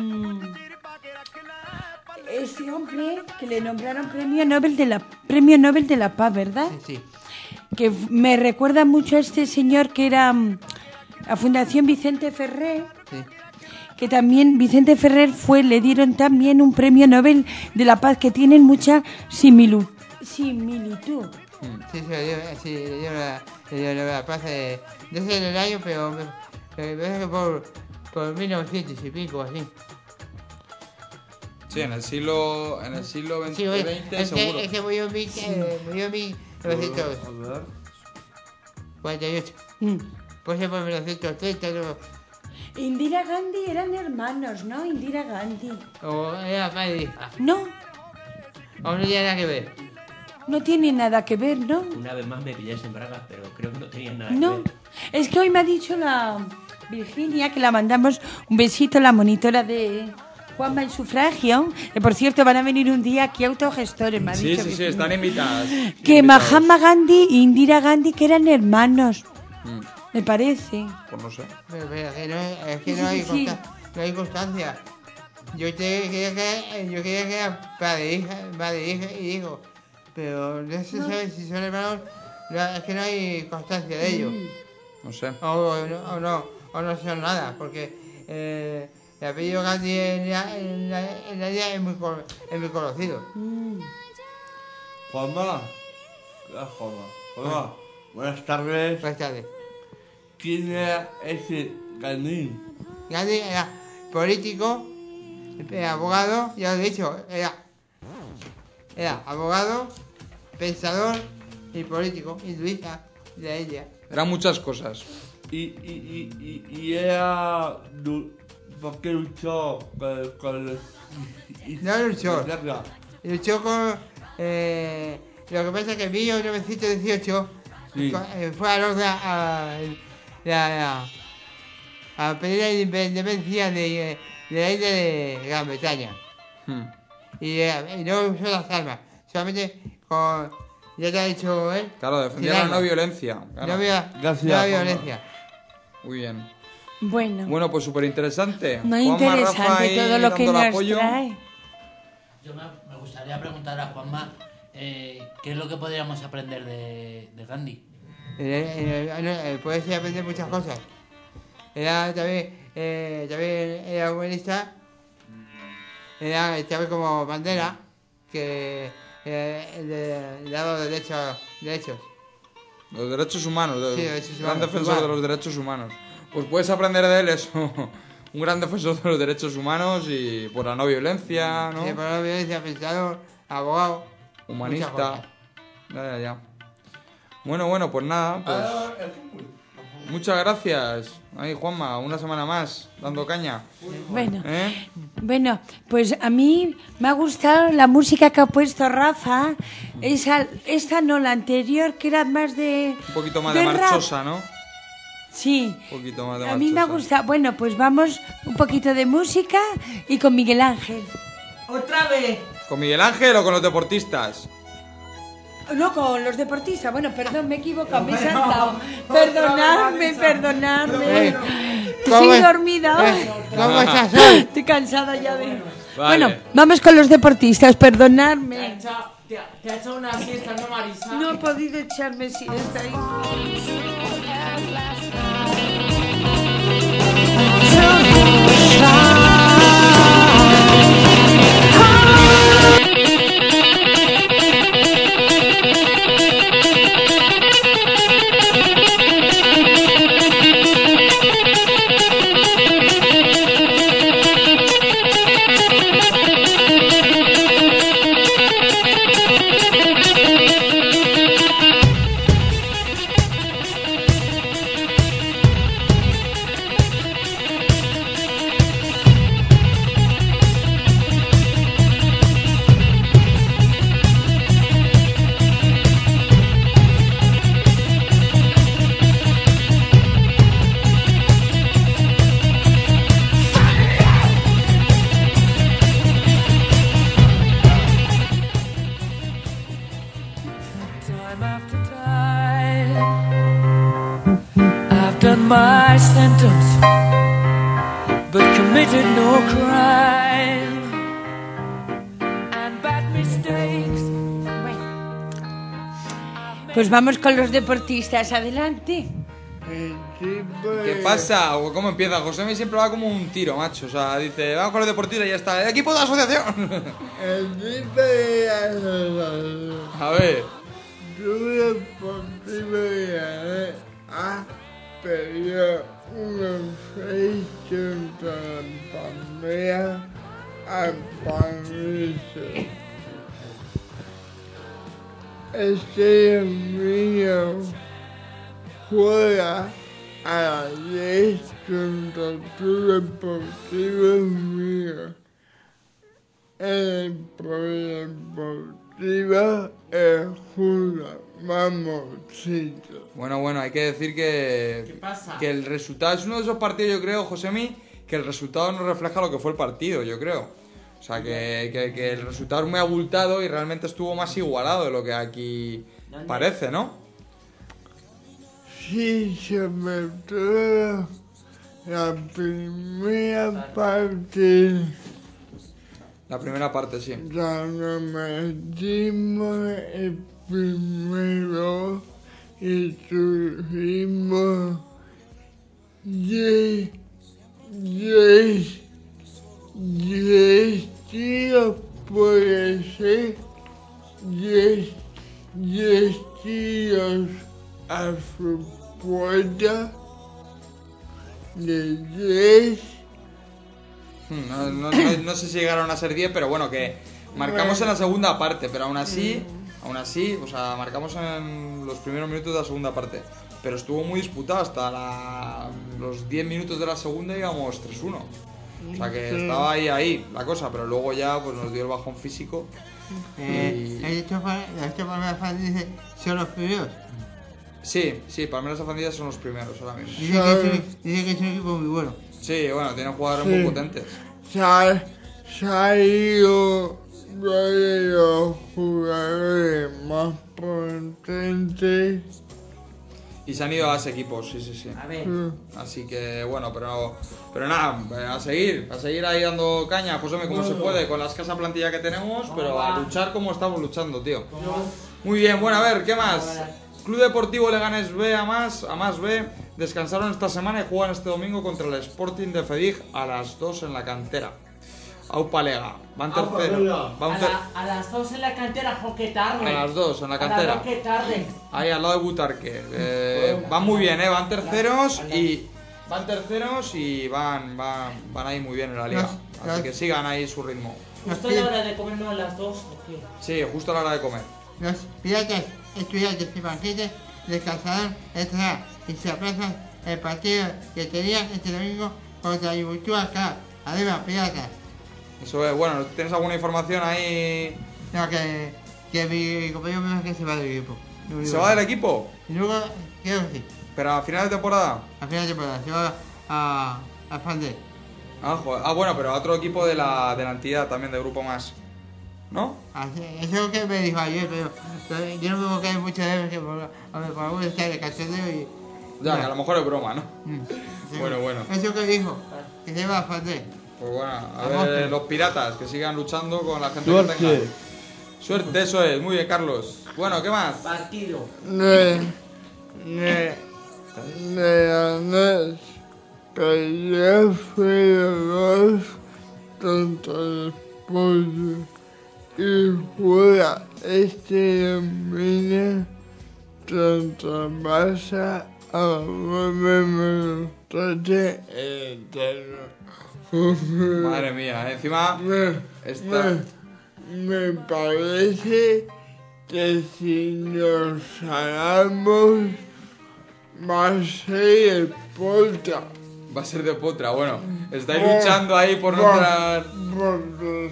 ese hombre que le nombraron Premio Nobel de la Paz, ¿verdad? Sí. Que me recuerda mucho a este señor que era la Fundación Vicente Ferrer. Sí. Que también Vicente Ferrer le dieron también un Premio Nobel de la Paz, que tienen mucha similitud. Sí, le dio la paz, no sé en el año, pero me parece que por 1900 y pico, así. Sí, en el siglo XX, Sí, seguro. es que murió en 1948. Pues por 1930, no. Indira Gandhi eran hermanos, ¿no? Indira Gandhi. O era padre y hija. No. O no tiene nada que ver. No tiene nada que ver, ¿no? Una vez más me pilláis en bragas, pero creo que no tenía nada que No. ver. Es que hoy me ha dicho la Virginia, que la mandamos un besito, la monitora de Juanma en sufragio, que por cierto van a venir un día aquí autogestores, me ha Sí, dicho sí, que sí, están invitadas. que Invitados. Mahatma Gandhi e Indira Gandhi que eran hermanos, me parece. Pues no sé. Pero que no, es que Sí, no hay, sí. no hay constancia. Yo quería que era padre, hija y hijo. Pero no se sabe si son hermanos. Es que no hay constancia de ello. No sé. O no son nada. Porque el apellido Gandhi en la India es muy conocido. Juanma. Juanma. Buenas tardes. Buenas tardes. ¿Quién era ese Gandhi? Gandhi era político, abogado, ya lo he dicho, era abogado, pensador y político, hinduista de la India. Eran muchas cosas. Y era... ¿Por qué luchó con los... No luchó. Luchó con... lo que pasa es que en 1918 Sí. fue a Londres a pedir la independencia de la isla de Gran Bretaña. Y no usó las armas, solamente con... Ya te ha dicho él. Claro, defendía la no violencia. Claro. No había violencia. Muy bien. Bueno, Bueno, pues súper interesante. muy interesante todo lo que nos trae. Yo me gustaría preguntar a Juanma qué es lo que podríamos aprender de Gandhi. Puedes aprender muchas cosas. Era también era humanista. Era también como bandera que le daba derechos. Los derechos humanos. Sí, derechos Gran humanos, defensor igual. de los derechos humanos. Pues puedes aprender de él eso. Un gran defensor de los derechos humanos y por la no violencia, ¿no? Sí, por la violencia, pensador, abogado. Humanista. muchas cosas. Ya. Bueno, pues nada. Pues, muchas gracias. Ahí, Juanma, una semana más, dando caña. Bueno, pues a mí me ha gustado la música que ha puesto Rafa. Esta no, la anterior, que era más de... Un poquito más de marchosa, ¿no? Sí. Un poquito más de A mí me ha gustado. Bueno, pues vamos un poquito de música y con Miguel Ángel. ¡Otra vez! ¿Con Miguel Ángel o con los deportistas? No, con los deportistas. Bueno, perdón, me he equivocado, me he saltado. Perdonadme. Estoy dormida. ¿Cómo estás hoy? Estoy cansada ya de... Vale. Bueno, vamos con los deportistas, perdonadme. Te ha echado una siesta, ¿no, Marisa? No he podido echarme siesta ahí. done my sentence, but committed no crime and bad mistakes. Pues vamos con los deportistas, adelante. ¿Qué pasa? ¿O cómo empieza? José siempre va como un tiro, macho. O sea, dice, vamos con los deportistas y ya está. ¡El equipo de la asociación! A ver. Club Deportivo de ha perdido unos 6 contra la Palmea al París. Este domingo juega a las 10 contra el Club Deportivo mío. El Polideportivo juega. Vamos, chicos. Bueno, hay que decir que, ¿Qué pasa? que el resultado es uno de esos partidos, yo creo, Josemi, que el resultado no refleja lo que fue el partido, yo creo. O sea, que el resultado es muy abultado y realmente estuvo más igualado de lo que aquí parece, ¿no? Sí, sobre todo la primera parte. La primera parte, sí. Cuando metimos el primero y tuvimos 10 tiros, puede ser 10 tiros a su puerta de 10. No sé si llegaron a ser 10, pero bueno, que marcamos en la segunda parte, pero aún así, o sea, marcamos en los primeros minutos de la segunda parte. Pero estuvo muy disputado hasta los 10 minutos de la segunda, íbamos 3-1. O sea que estaba ahí la cosa, pero luego ya pues nos dio el bajón físico. Este Palmeras Fandises son los primeros. Sí, Palmeras Fandises son los primeros ahora mismo. Dice que es un equipo muy bueno. Sí, bueno, tienen jugadores muy potentes. Se ha ido de los jugadores más potentes. Y se han ido a ese equipo, sí. A ver. Así que bueno, pero nada, a seguir ahí dando caña, pues hombre, como se puede, con la escasa plantilla que tenemos, pero a luchar como estamos luchando, tío. Muy bien, bueno, a ver, ¿qué más? Club Deportivo Leganés B a más B, descansaron esta semana y juegan este domingo contra el Sporting de Fedig a las 2 en la cantera. Aupa Lega, van tercero. A las 2 en la cantera, jo, qué tarde. A las 2 en la cantera. A las 2, qué tarde. Ahí al lado de Butarque. Van muy bien, van terceros y van ahí muy bien en la liga. Así que sigan ahí su ritmo. ¿Justo a la hora de comer, no a las 2 o qué? Sí, justo a la hora de comer. Los Piratas Estudiantes y Banquetes descansarán esta semana y se aplazan el partido que tenían este domingo contra Ibutua Club. Arriba, Piratas. Eso es, bueno, ¿tienes alguna información ahí? No, que mi compañero me dijo que se va del equipo. ¿Se va del equipo? Y luego, creo que sí. ¿Pero a final de temporada? A final de temporada, se va a Fandel. Bueno, pero a otro equipo de la entidad también, de grupo más. ¿No? Eso es lo que me dijo ayer, pero yo no me voy a caer mucho de él, que por algunos está de cachondeo y... Ya, que a lo mejor es broma, ¿no? Sí, Bueno. Eso es lo que dijo, que se va a Fandel. Pues bueno, a ver, los Piratas, que sigan luchando con la gente que tengan. Suerte, eso es. Muy bien, Carlos. Bueno, ¿qué más? Partido. Leganés perdió 0-2 contra el Sporting y juega este domingo contra Barça a las 9:13 en Madre mía, encima me parece que si nos ganamos va a ser el Potra. Va a ser de Potra, bueno. Estáis luchando ahí por no entrar. Porque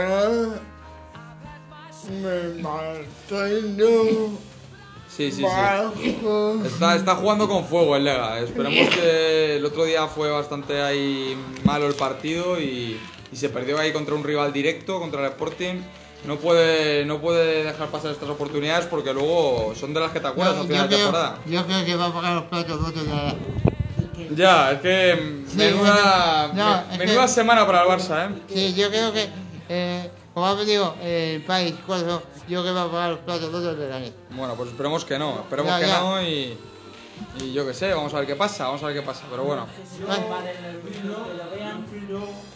me mantengo. Sí. Está jugando con fuego el Lega. Esperemos que el otro día fue bastante ahí malo el partido y se perdió ahí contra un rival directo, contra el Sporting. No puede dejar pasar estas oportunidades porque luego son de las que te acuerdas al final de temporada. Yo creo que va a pagar los platos rotos de Ya, es que menuda semana para el Barça, ¿eh? Sí, yo creo que, como os digo, el país 4, yo creo que va a pagar los platos rotos de la net. Bueno, pues esperemos que no, no y yo qué sé, vamos a ver qué pasa, pero bueno. Que lo vean, y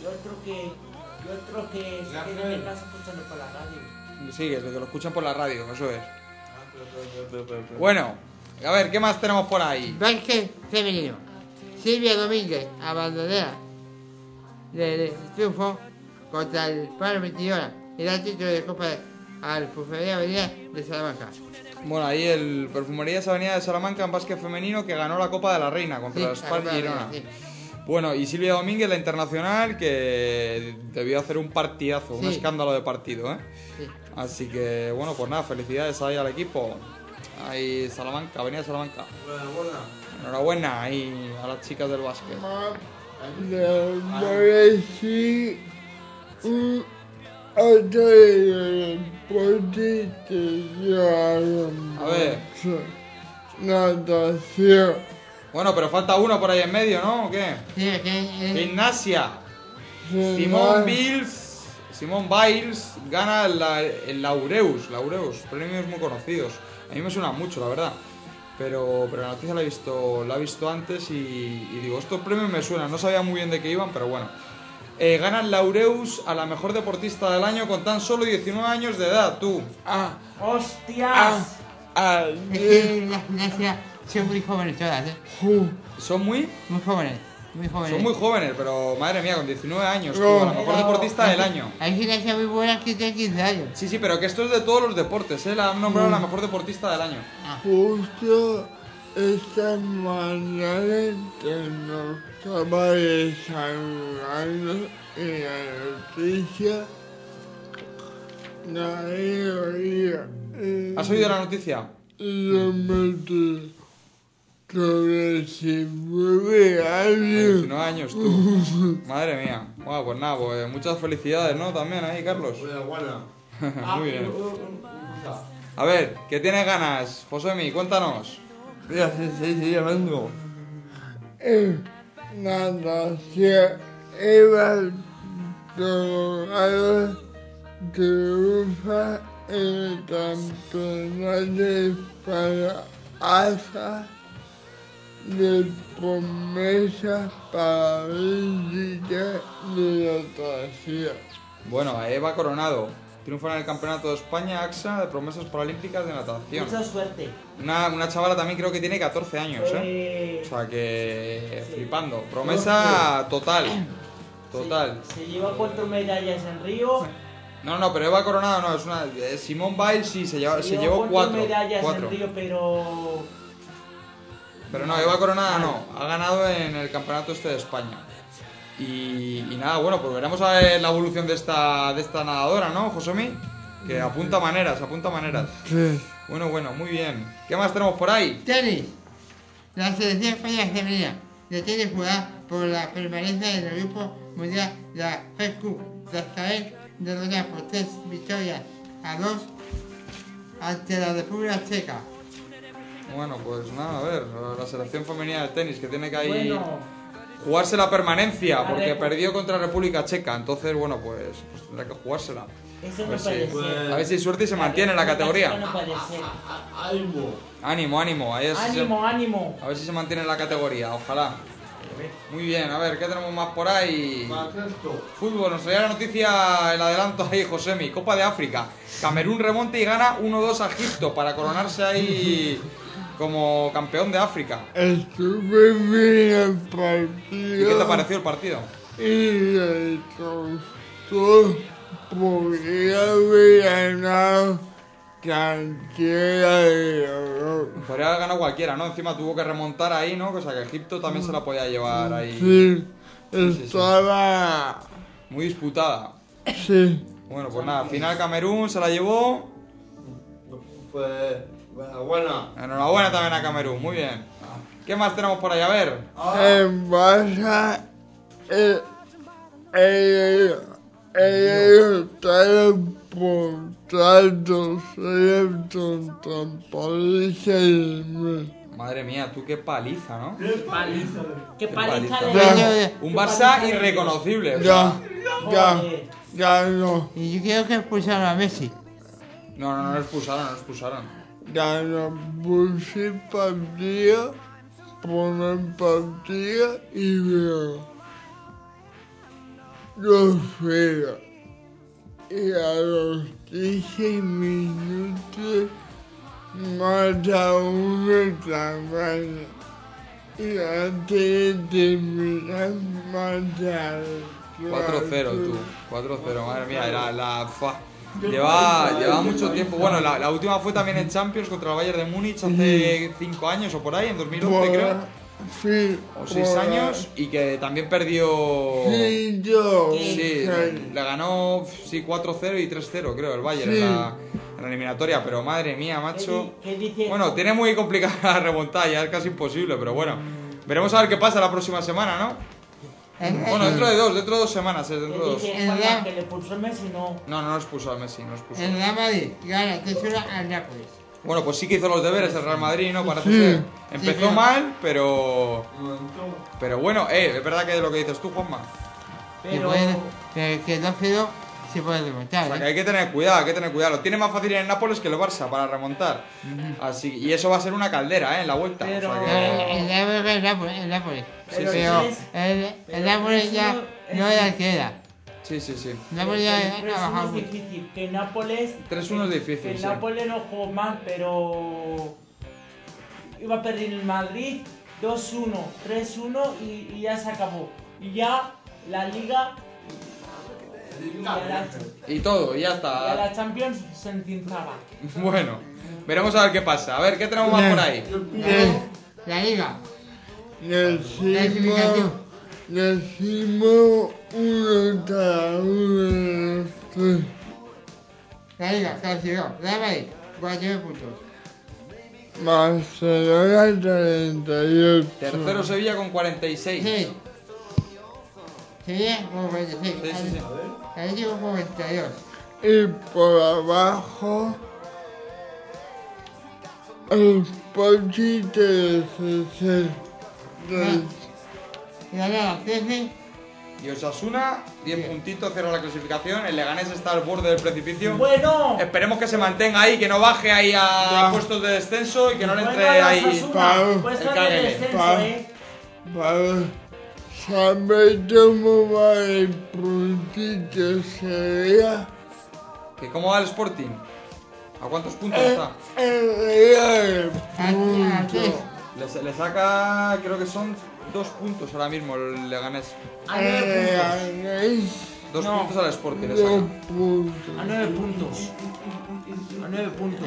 otro que se quede en casa escuchando por la radio. Sí, es de que lo escuchan por la radio, eso es. Bueno, a ver, ¿qué más tenemos por ahí? Básquet femenino. Silvia Domínguez, abandonera de triunfo contra el Palo Mentidora y da título de Copa al Perfumería Avenida de Salamanca. Bueno, ahí el Perfumerías Avenida de Salamanca en básquet femenino que ganó la Copa de la Reina contra el Spal Girona. Sí. Bueno, y Silvia Domínguez, la internacional, que debió hacer un partidazo, un escándalo de partido, ¿eh? Sí. Así que, bueno, pues nada, felicidades ahí al equipo. Ahí Salamanca, Avenida Salamanca. Enhorabuena ahí a las chicas del básquet. le voy a decir otro de los deportes que yo hago A ver. mucho. Natación. Bueno, pero falta uno por ahí en medio, ¿no? ¿O qué? Sí, Gimnasia. Gimnasia. Simone Biles gana el Laureus, premios muy conocidos. A mí me suena mucho, la verdad. Pero la noticia la he visto antes y digo, estos premios me suenan. No sabía muy bien de qué iban, pero bueno. Gana el Laureus a la mejor deportista del año con tan solo 19 años de edad, tú. ¡Hostias! Es que la gimnasia son muy jóvenes todas, ¿eh? ¿Son muy? Muy jóvenes. Muy jóvenes. Son muy jóvenes, pero madre mía, con 19 años, tú, a la mejor deportista del año. Hay gimnasia muy buenas que tienen 15 años. Sí, pero que esto es de todos los deportes, ¿eh? La han nombrado la mejor deportista del año. Justo esta mañana que nos estaba desayunando en la noticia, nadie oía. ¿Has oído la noticia? Lo metí sobre 19 años. 19 años, tú. Madre mía. Bueno, pues nada, pues muchas felicidades, ¿no? También ahí, Carlos. Muy bien. A ver, ¿qué tienes ganas, Josemi? Cuéntanos. Mira, sí, ya vengo. Natación, Eva Colorado triunfa en el campeonato para ASA de promesas paralímpicas de natación. Bueno, Eva Coronado triunfa en el Campeonato de España AXA de promesas paralímpicas de natación. Mucha suerte. Una chavala también creo que tiene 14 años, ¿eh? O sea que flipando. Promesa total. Se lleva 4 medallas en Río. No, pero Eva Coronado no, es una. Simone Biles sí, se llevó 4 medallas en Río, pero. Pero no, Eva Coronado no, ha ganado en el campeonato este de España. Y nada, bueno, pues veremos a ver la evolución de esta nadadora, ¿no, Josemi? Que apunta maneras. Sí. Bueno, muy bien. ¿Qué más tenemos por ahí? Tenis. La selección española femenina de tenis jugará por la permanencia en el grupo mundial de la Fed Cup. Tras caer derrotada por 3 victorias a 2 ante la República Checa. Bueno, pues nada, a ver, la selección femenina de tenis que tiene que ahí jugarse la permanencia, porque perdió contra República Checa, entonces, bueno, pues tendrá que jugársela. Eso no puede ser. A ver si hay suerte y se mantiene en la categoría. No puede ser. Ánimo. Ánimo. A ver si se mantiene en la categoría, ojalá. Muy bien, a ver, ¿qué tenemos más por ahí? Fútbol, nos traía la noticia, el adelanto ahí, Josemi. Copa de África. Camerún remonta y gana 1-2 a Egipto para coronarse ahí como campeón de África. Estuve bien el partido. ¿Y qué te pareció el partido? Y el costó podría haber ganado cualquiera de los dos. Podría haber ganado cualquiera, ¿no? Encima tuvo que remontar ahí, ¿no? O sea que Egipto también se la podía llevar ahí. Sí, estaba... Muy disputada. Sí. Bueno, pues nada, final Camerún se la llevó. Pues, enhorabuena. Enhorabuena también a Camerún, muy bien. ¿Qué más tenemos por ahí? A ver. En Barça, estaban por tratos contra Paris Saint-Germain. Madre mía, tú qué paliza, ¿no? Qué paliza Un Barça irreconocible. Ya no. Y yo creo que expulsaron a Messi. No lo expulsaron. Ya no puse partido, poner partido y veo 2-0. Y a los 15 minutos mata uno también. Y antes de terminar mata 4-0 tú, 4-0, madre mía, lleva mucho tiempo. Bueno, la última fue también en Champions contra el Bayern de Múnich hace 5 años o por ahí, en 2011 creo. Sí, o 6 años, y que también perdió. Sí, le ganó 4-0 y 3-0, creo, el Bayern en la eliminatoria. Pero madre mía, macho. Bueno, tiene muy complicada la remontada, ya es casi imposible, pero bueno. Veremos a ver qué pasa la próxima semana, ¿no? Bueno, dentro de 2 semanas, dentro de 2. Que le pulsó Messi, no. No expulsó a Messi, no expulsó. El Real Madrid gana 3-1 al Nápoles. Bueno, pues sí que hizo los deberes el Real Madrid, ¿no? Parece ser. Empezó mal, pero bueno, es verdad que es lo que dices tú, Juanma. Pero que 2-0 se puede remontar. O sea, que hay que tener cuidado, Lo tiene más fácil en el Nápoles que el Barça para remontar. Así, y eso va a ser una caldera, en la vuelta. Pero... O sea que... El Nápoles. Pero el Nápoles ya no era el que era. Sí. Nápoles ya ha 3-1 bajado es mucho. difícil. Que Nápoles... 3-1 es difícil, Que sí. Nápoles no jugó mal, pero... Iba a perder el Madrid 2-1, 3-1 y ya se acabó. Y ya la Liga... Y todo, y ya Y a está. la Champions se encinzaba. Bueno, veremos a ver qué pasa. A ver, ¿qué tenemos más por ahí? La Liga. Decimos uno cada uno. La Liga, clasificó. Real Madrid, 49 puntos. Barcelona 38. Tercero Sevilla con 46. Sí. Sevilla con 46. Sí. Atlético con 42. Y por abajo el Sporting de 60. Granada 13. Y Osasuna, 10 puntitos, cierra la clasificación. El Leganés está al borde del precipicio. Bueno. Esperemos que se mantenga ahí, que no baje ahí a puestos de descenso y que no le entre ahí Pues el caguele. ¿Sabes cómo va el puntito Sevilla? ¿Que cómo va el Sporting? ¿A cuántos puntos está? El Real Le saca, creo que son 2 puntos ahora mismo el Leganés. A 9 2 No. puntos al Sporting le saca. A 9 puntos. A 9 puntos.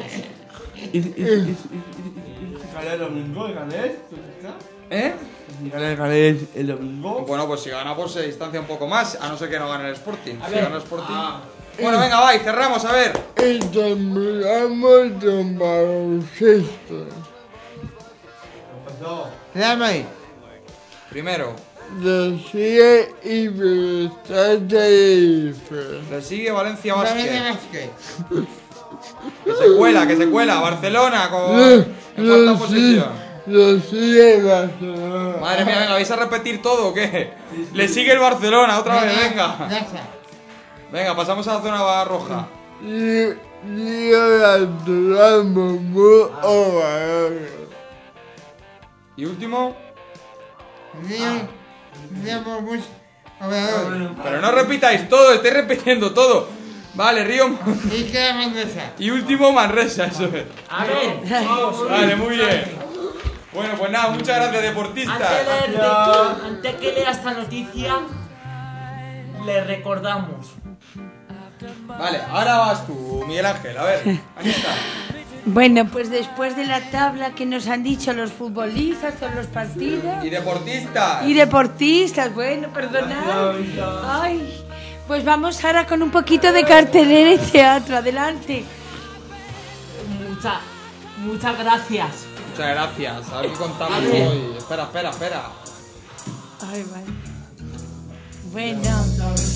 ¿Gana el domingo? ¿Gané? ¿Eh? ¿Gana el domingo? Bueno, pues si gana, pues se distancia un poco más, a no ser que no gane el Sporting. A Si ver. gana el Sporting. Bueno, venga, va, y cerramos, a ver. Y terminamos con baloncesto. Real Madrid. Primero. Le sigue y Bienestar Tenerife. Le sigue Valencia Valencia Basket. Basket. Que se cuela. Barcelona en cuarta posición. Le sigue Barcelona. Madre mía, venga, ¿vais a repetir todo o qué? Le sigue el Barcelona, otra vez, venga. Venga, pasamos a la zona roja. Y último. Pero no repitáis todo, estáis repitiendo todo. Vale, Río. Y queda Manresa. Y último Manresa, eso es. A ver. Vale, muy bien. Bueno, pues nada, muchas gracias, deportistas. Antes que lea esta noticia, le recordamos. Vale, ahora vas tú, Miguel Ángel, a ver, aquí está. Bueno, pues después de la tabla que nos han dicho los futbolistas, todos los partidos. Y deportistas. Y deportistas, bueno, perdonad. Ay, pues vamos ahora con un poquito de cartelera y teatro, adelante. Muchas gracias. Muchas gracias, a ver qué contamos ver. hoy. Espera. Ay, vale. Bueno.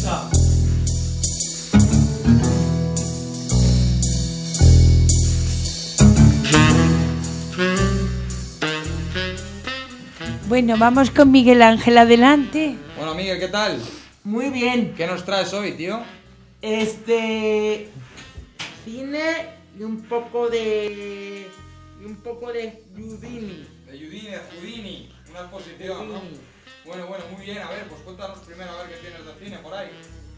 Bueno, vamos con Miguel Ángel, adelante. Bueno, Miguel, ¿qué tal? Muy bien. ¿Qué nos traes hoy, tío? Cine y un poco de Houdini. De Houdini, una exposición, ¿no? Bueno, muy bien, a ver, pues cuéntanos primero a ver qué tienes de cine por ahí.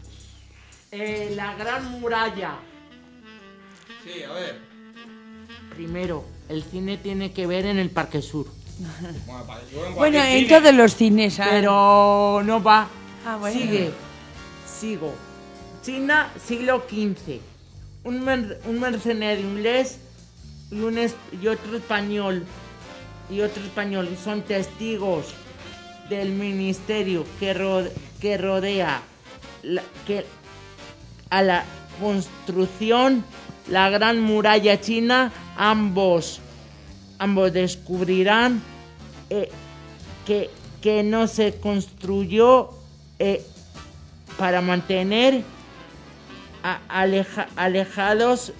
La Gran Muralla. Sí, a ver. Primero, el cine tiene que ver en el Parque Sur. Bueno, en todos los cines. Pero no va. Ah, bueno. Sigo. China, siglo XV. Un mercenario inglés y otro español son testigos del ministerio que rodea a la construcción la Gran Muralla China. Ambos descubrirán que no se construyó para mantener alejados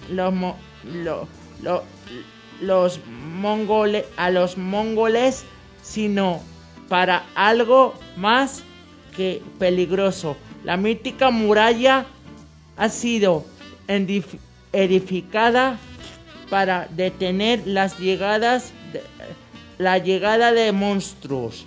a los mongoles, sino para algo más que peligroso. La mítica muralla ha sido edificada para detener la llegada de monstruos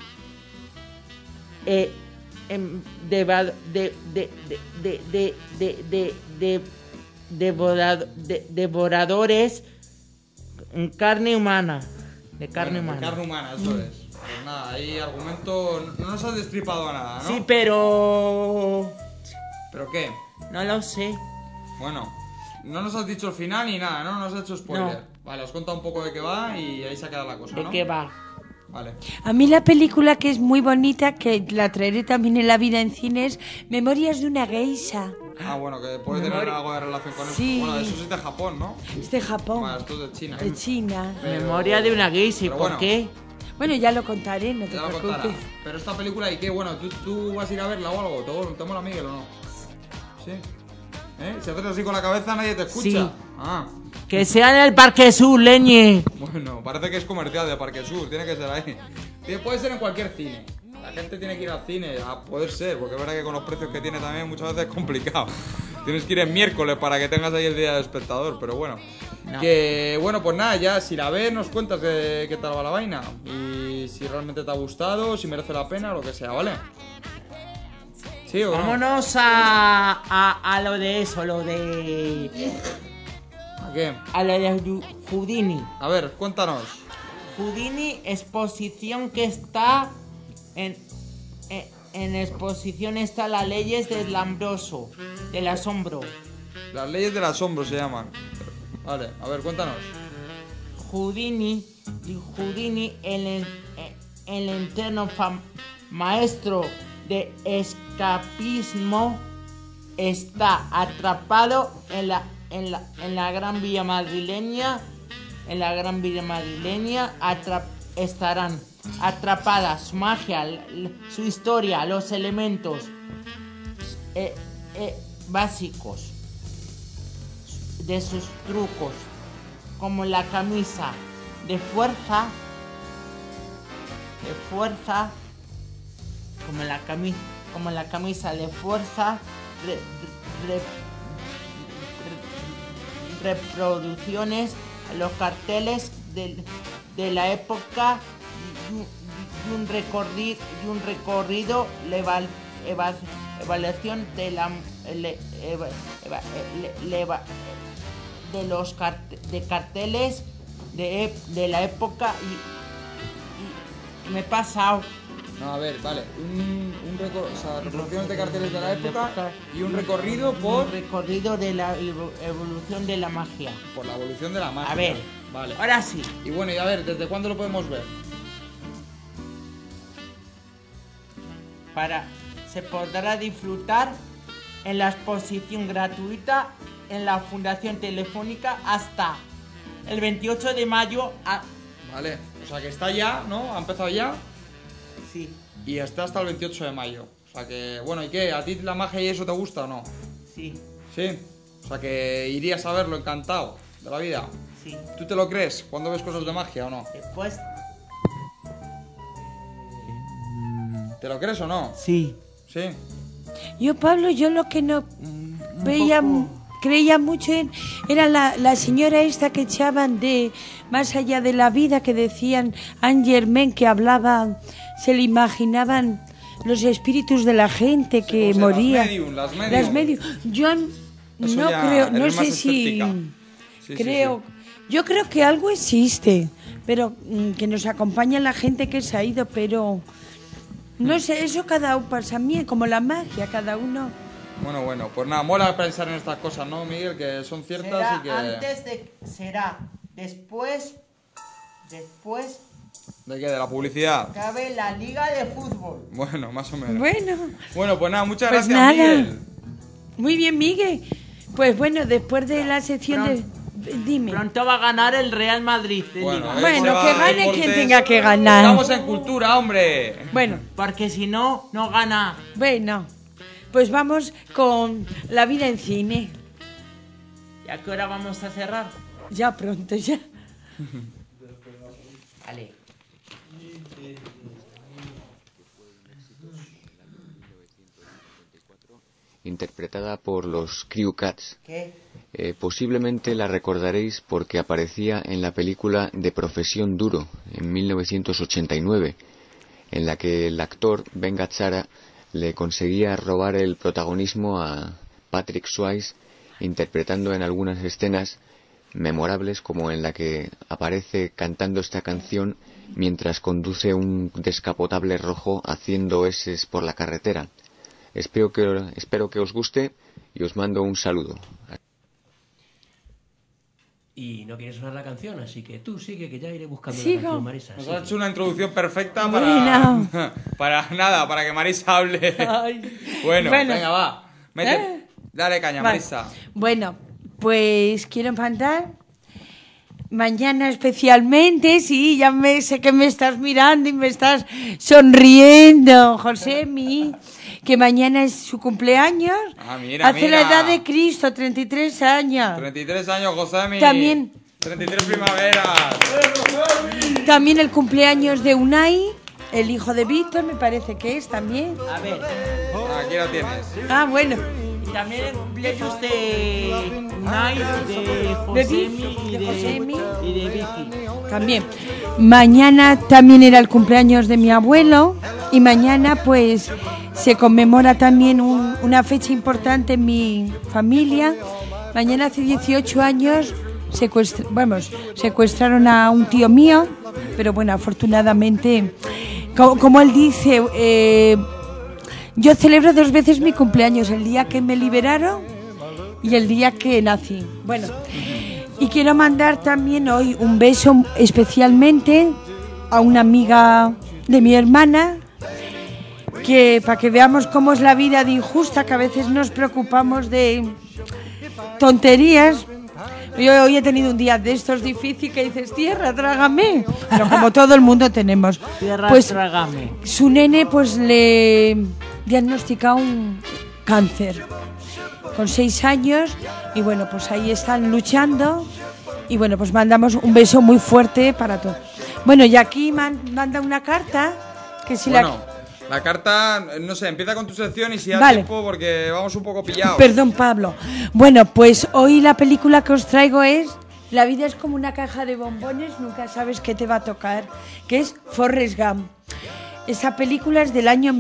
devoradores en carne humana. De carne humana. De carne humana, eso es. Pues nada, ahí argumento. No nos has destripado a nada, ¿no? Sí, pero. ¿Pero qué? No lo sé. Bueno, no nos has dicho el final ni nada, ¿no? No nos has hecho spoiler. No. Vale, os cuenta un poco de qué va y ahí se ha quedado la cosa, ¿De ¿no? qué va? Vale. A mí la película que es muy bonita, que la traeré también en la vida en cines, Memorias de una geisha. Ah, bueno, que puede tener algo de relación con Sí. eso. Bueno, eso es de Japón, ¿no? Es de Japón. Bueno, esto es de China. De China. Memoria de una geisha, ¿y Pero por bueno. qué? Bueno, ya lo contaré, no te Ya lo preocupes. contará. Pero esta película, ¿y qué? Bueno, ¿tú vas a ir a verla o algo? ¿Te mola, Miguel, o no? ¿Sí? Si haces así con la cabeza nadie te escucha. Sí. Ah. Que sea en el Parque Sur, leñe. Bueno, parece que es comercial de Parque Sur, tiene que ser ahí. Puede ser en cualquier cine. La gente tiene que ir al cine, a poder ser, porque es verdad que con los precios que tiene también muchas veces es complicado. Tienes que ir el miércoles para que tengas ahí el día del espectador, pero bueno. No. Que bueno, pues nada, ya si la ves nos cuentas qué tal va la vaina. Y si realmente te ha gustado, si merece la pena, lo que sea, ¿vale? ¿Sí o no? Vámonos a lo de eso, lo de... ¿A qué? A lo de Houdini. A ver, cuéntanos. Houdini, exposición que está en exposición está las leyes del asombro. Las leyes del asombro se llaman. Vale, a ver, cuéntanos. Houdini, el eterno maestro de escapismo, está atrapado en la Gran Vía madrileña. En la Gran Vía madrileña estarán atrapadas su magia, su historia, los elementos básicos de sus trucos, como la camisa de fuerza, como la camisa de fuerza, reproducciones, los carteles de la época y un recorrido, evaluación de los carteles de la época y me he pasado. No, a ver, vale. Reproducciones de carteles de la época y un recorrido por... Un recorrido de la evolución de la magia. Por la evolución de la magia. A ver, vale. Ahora sí. Y bueno, y a ver, ¿desde cuándo lo podemos ver? Se podrá disfrutar en la exposición gratuita en la Fundación Telefónica hasta el 28 de mayo. Vale, o sea que está ya, ¿no? ¿Ha empezado ya? Sí. Y está hasta el 28 de mayo. O sea que, bueno, ¿y qué? ¿A ti la magia y eso te gusta o no? Sí. ¿Sí? O sea que irías a verlo encantado de la vida. Sí. ¿Tú te lo crees cuando ves cosas de magia o no? Después... ¿Te lo crees o no? Sí. ¿Sí? Yo, Pablo, yo lo que no creía mucho era la señora esta que echaban de Más allá de la vida, que decían Anne Germain, que hablaba, se le imaginaban los espíritus de la gente que pues, moría. Las medium. Yo Eso no ya creo, no eres sé más si escéptica. Sí, creo. sí. Yo creo que algo existe, pero que nos acompaña la gente que se ha ido, pero no sé, eso cada uno pasa a mí, como la magia, cada uno. Bueno, pues nada, mola pensar en estas cosas, ¿no, Miguel? Que son ciertas Será y que... será después ¿De qué? ¿De la publicidad? cabe la liga de fútbol. Bueno, más o menos. Bueno, pues nada, muchas pues gracias, nada. Miguel. Muy bien, Miguel. Pues bueno, después de la sección de... Dime. Pronto va a ganar el Real Madrid. Bueno, que gane quien tenga que ganar. Estamos en cultura, hombre. Bueno. Porque si no, no gana. Bueno, pues vamos con la vida en cine. ¿Y a qué hora vamos a cerrar? Ya pronto, ya. Vale. Interpretada por los Crew Cats. ¿Qué? Posiblemente la recordaréis porque aparecía en la película De Profesión Duro, en 1989, en la que el actor Ben Gazzara le conseguía robar el protagonismo a Patrick Swayze, interpretando en algunas escenas memorables, como en la que aparece cantando esta canción mientras conduce un descapotable rojo haciendo eses por la carretera. Espero que os guste y os mando un saludo. Y no quiere sonar la canción, así que tú sigue, que ya iré buscando Sigo. la canción, Marisa. Nos sigue. has hecho una introducción perfecta Bueno. para que Marisa hable. Bueno, venga, va. Dale caña, Vale. Marisa. Bueno, pues quiero mandar mañana especialmente, sí, ya sé que me estás mirando y me estás sonriendo, Josemi, que mañana es su cumpleaños. Ah, mira, Hace la mira. edad de Cristo, 33 años. 33 años, Josemi. También. 33 primaveras. También el cumpleaños de Unai, el hijo de Víctor, me parece que es también. A ver. Aquí lo tienes. Ah, bueno. Y también el cumpleaños de Unai, de Josemi y de Vicky. También. Mañana también era el cumpleaños de mi abuelo y mañana pues se conmemora también una fecha importante en mi familia. Mañana hace 18 años secuestraron a un tío mío, pero bueno, afortunadamente, como él dice, yo celebro 2 veces mi cumpleaños, el día que me liberaron y el día que nací. Bueno, y quiero mandar también hoy un beso especialmente a una amiga de mi hermana, que para que veamos cómo es la vida de injusta, que a veces nos preocupamos de tonterías. Yo hoy he tenido un día de estos difícil que dices, tierra, trágame. Pero como todo el mundo tenemos. Tierra, pues trágame. su nene pues le diagnostica un cáncer con 6 años y bueno, pues ahí están luchando y bueno, pues mandamos un beso muy fuerte para todos. Bueno, y aquí manda una carta que si Bueno, la carta, no sé, empieza con tu sección y si da Vale. tiempo porque vamos un poco pillados. Perdón, Pablo. Bueno, pues hoy la película que os traigo es La vida es como una caja de bombones, nunca sabes qué te va a tocar, que es Forrest Gump. Esa película es del año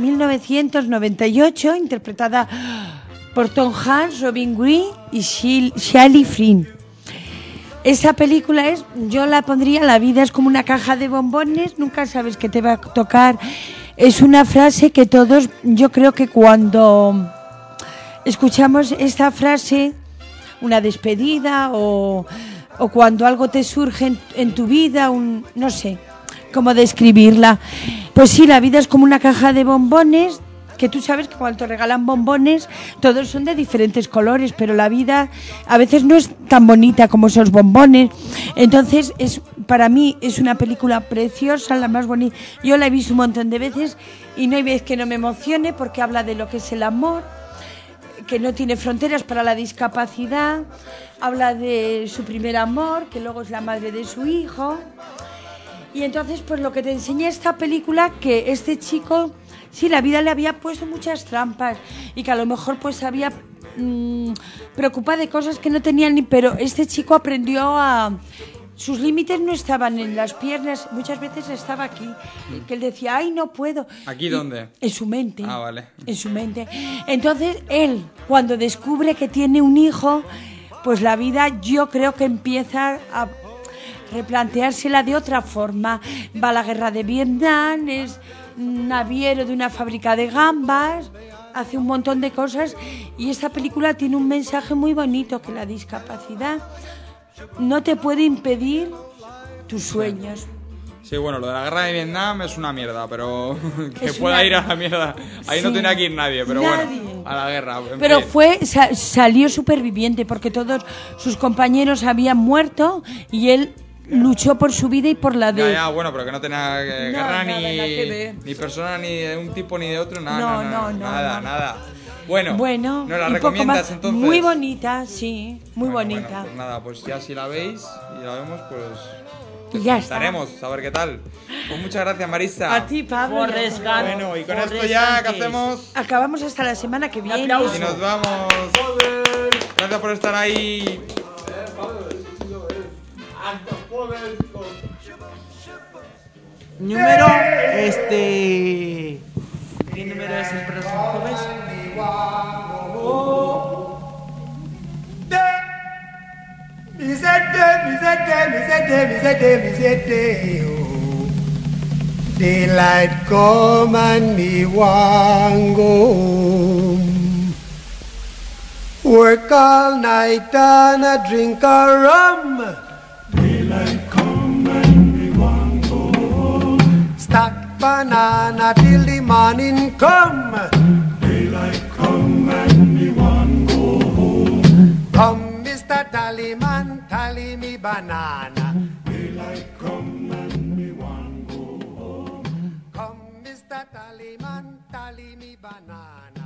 1998, interpretada por Tom Hanks, Robin Wright y Shelley Flynn. Esa película yo la pondría, la vida es como una caja de bombones, nunca sabes qué te va a tocar. Es una frase que todos, yo creo que cuando escuchamos esta frase, una despedida o cuando algo te surge en tu vida, no sé cómo describirla. Pues sí, la vida es como una caja de bombones, que tú sabes que cuando te regalan bombones, todos son de diferentes colores, pero la vida a veces no es tan bonita como esos bombones. Entonces, para mí es una película preciosa, la más bonita. Yo la he visto un montón de veces y no hay vez que no me emocione porque habla de lo que es el amor, que no tiene fronteras para la discapacidad, habla de su primer amor, que luego es la madre de su hijo. Y entonces, pues lo que te enseña esta película, que este chico, sí, la vida le había puesto muchas trampas y que a lo mejor pues había preocupado de cosas que no tenían pero este chico aprendió sus límites no estaban en las piernas, muchas veces estaba aquí, que él decía, ay, no puedo. ¿Aquí dónde? En su mente. Ah, vale. En su mente. Entonces, él, cuando descubre que tiene un hijo, pues la vida yo creo que empieza a replanteársela de otra forma. Va a la guerra de Vietnam, es naviero de una fábrica de gambas, hace un montón de cosas y esta película tiene un mensaje muy bonito, que la discapacidad no te puede impedir tus sueños. Sí, bueno, lo de la guerra de Vietnam es una mierda, pero que Es pueda una- ir a la mierda. Ahí no Sí. tenía que ir nadie, pero Nadie. bueno, a la guerra. en Pero fin. salió superviviente porque todos sus compañeros habían muerto y él luchó por su vida y por la de... Ya, bueno, pero que no tenía guerra nada que ver. ni persona ni de un tipo ni de otro, nada, No, nada. Bueno, Bueno, ¿nos la y poco recomiendas más. entonces? Muy bonita, sí, muy Bueno, bonita. pues nada, pues ya si la veis y la vemos, pues Y ya está. estaremos a ver qué tal. Pues muchas gracias, Marisa. A ti, Pablo. Forrest Gump. Bueno, y con Forrest esto ya, ¿qué Gump. hacemos? Acabamos hasta la semana que viene. Y nos vamos. Gracias por estar ahí. Número, ¿qué número es el próximo jueves? Daylight come and me want go home. Work all night and a drink a rum. Daylight come and we want go home. Stack banana till the morning come. Daylight come and we want go home. Come, Mr. Tallyman, tally me banana. Daylight come and we want go home. Come, Mr. Tallyman, tally me banana.